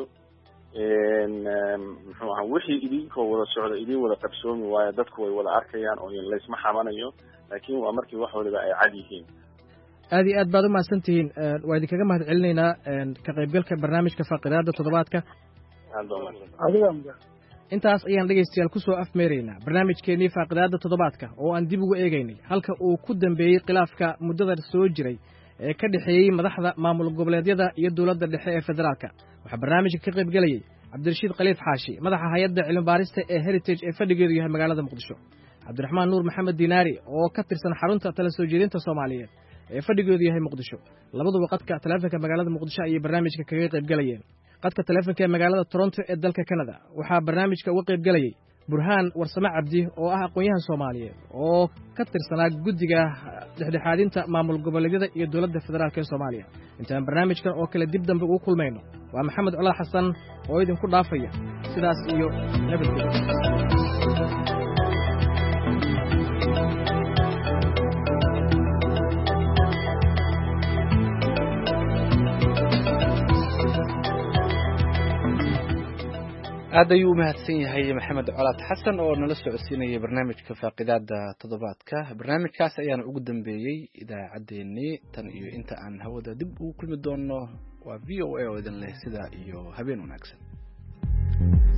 muxuu ahaa wixii idinkoo wada socda idin wada qabsoomi waayo dadku way wada arkayaan oo laysma xamanayo laakiin waa markii wax waliba ay cad yihiin aad iyo aad baad u mahadsan tihiin waa idinkaga mahad celinaynaa ka qaybgalka barnaamijka faaqidaada toddobaadka intaas ayaan dhegaystayaal ku soo afmeeraynaa barnaamijkeennii faaqidaada toddobaadka oo aan dib ugu eegaynay halka uu ku dambeeyey khilaafka muddada soo jiray ee ka dhexeeyey madaxda maamul goboleedyada iyo dowladda dhexe ee federaalka waxaa barnaamijka ka qayb gelayay cabdirashiid khaliif xaashi madaxa hay-adda cilmibaarista ee heritage ee fadhigeedu yahay magaalada muqdisho cabdiraxmaan nuur maxamed diinaari oo ka tirsan xarunta tala soo jeedinta soomaaliyeed ee fadhigeedu yahay muqdisho labaduba qadka taleefanka magaalada muqdisho ayay barnaamijka kaga qayb gelayeen qadka taleefanka ee magaalada toronto ee dalka canada waxaa barnaamijka uga qayb gelayay burhaan warsame cabdi oo ah aqoon-yahan soomaaliyeed oo ka tirsanaa guddiga dhexdhexaadinta maamul goboleedyada iyo dowladda federaalk ee soomaaliya intaan barnaamijkan oo kale dib dambe ugu kulmayno waa maxamed colaad xasan oo idinku dhaafaya sidaas iyo nabadgelyo aad ayuu u mahadsan yahay maxamed colaad xasan oo nala socodsiinayay barnaamijka faaqidaada toddobaadka barnaamijkaas ayaana ugu dambeeyey idaacaddeenii tan iyo inta aan hawada dib ugu kulmi doonno waa v o a oo idin leh sidaa iyo habeen wanaagsan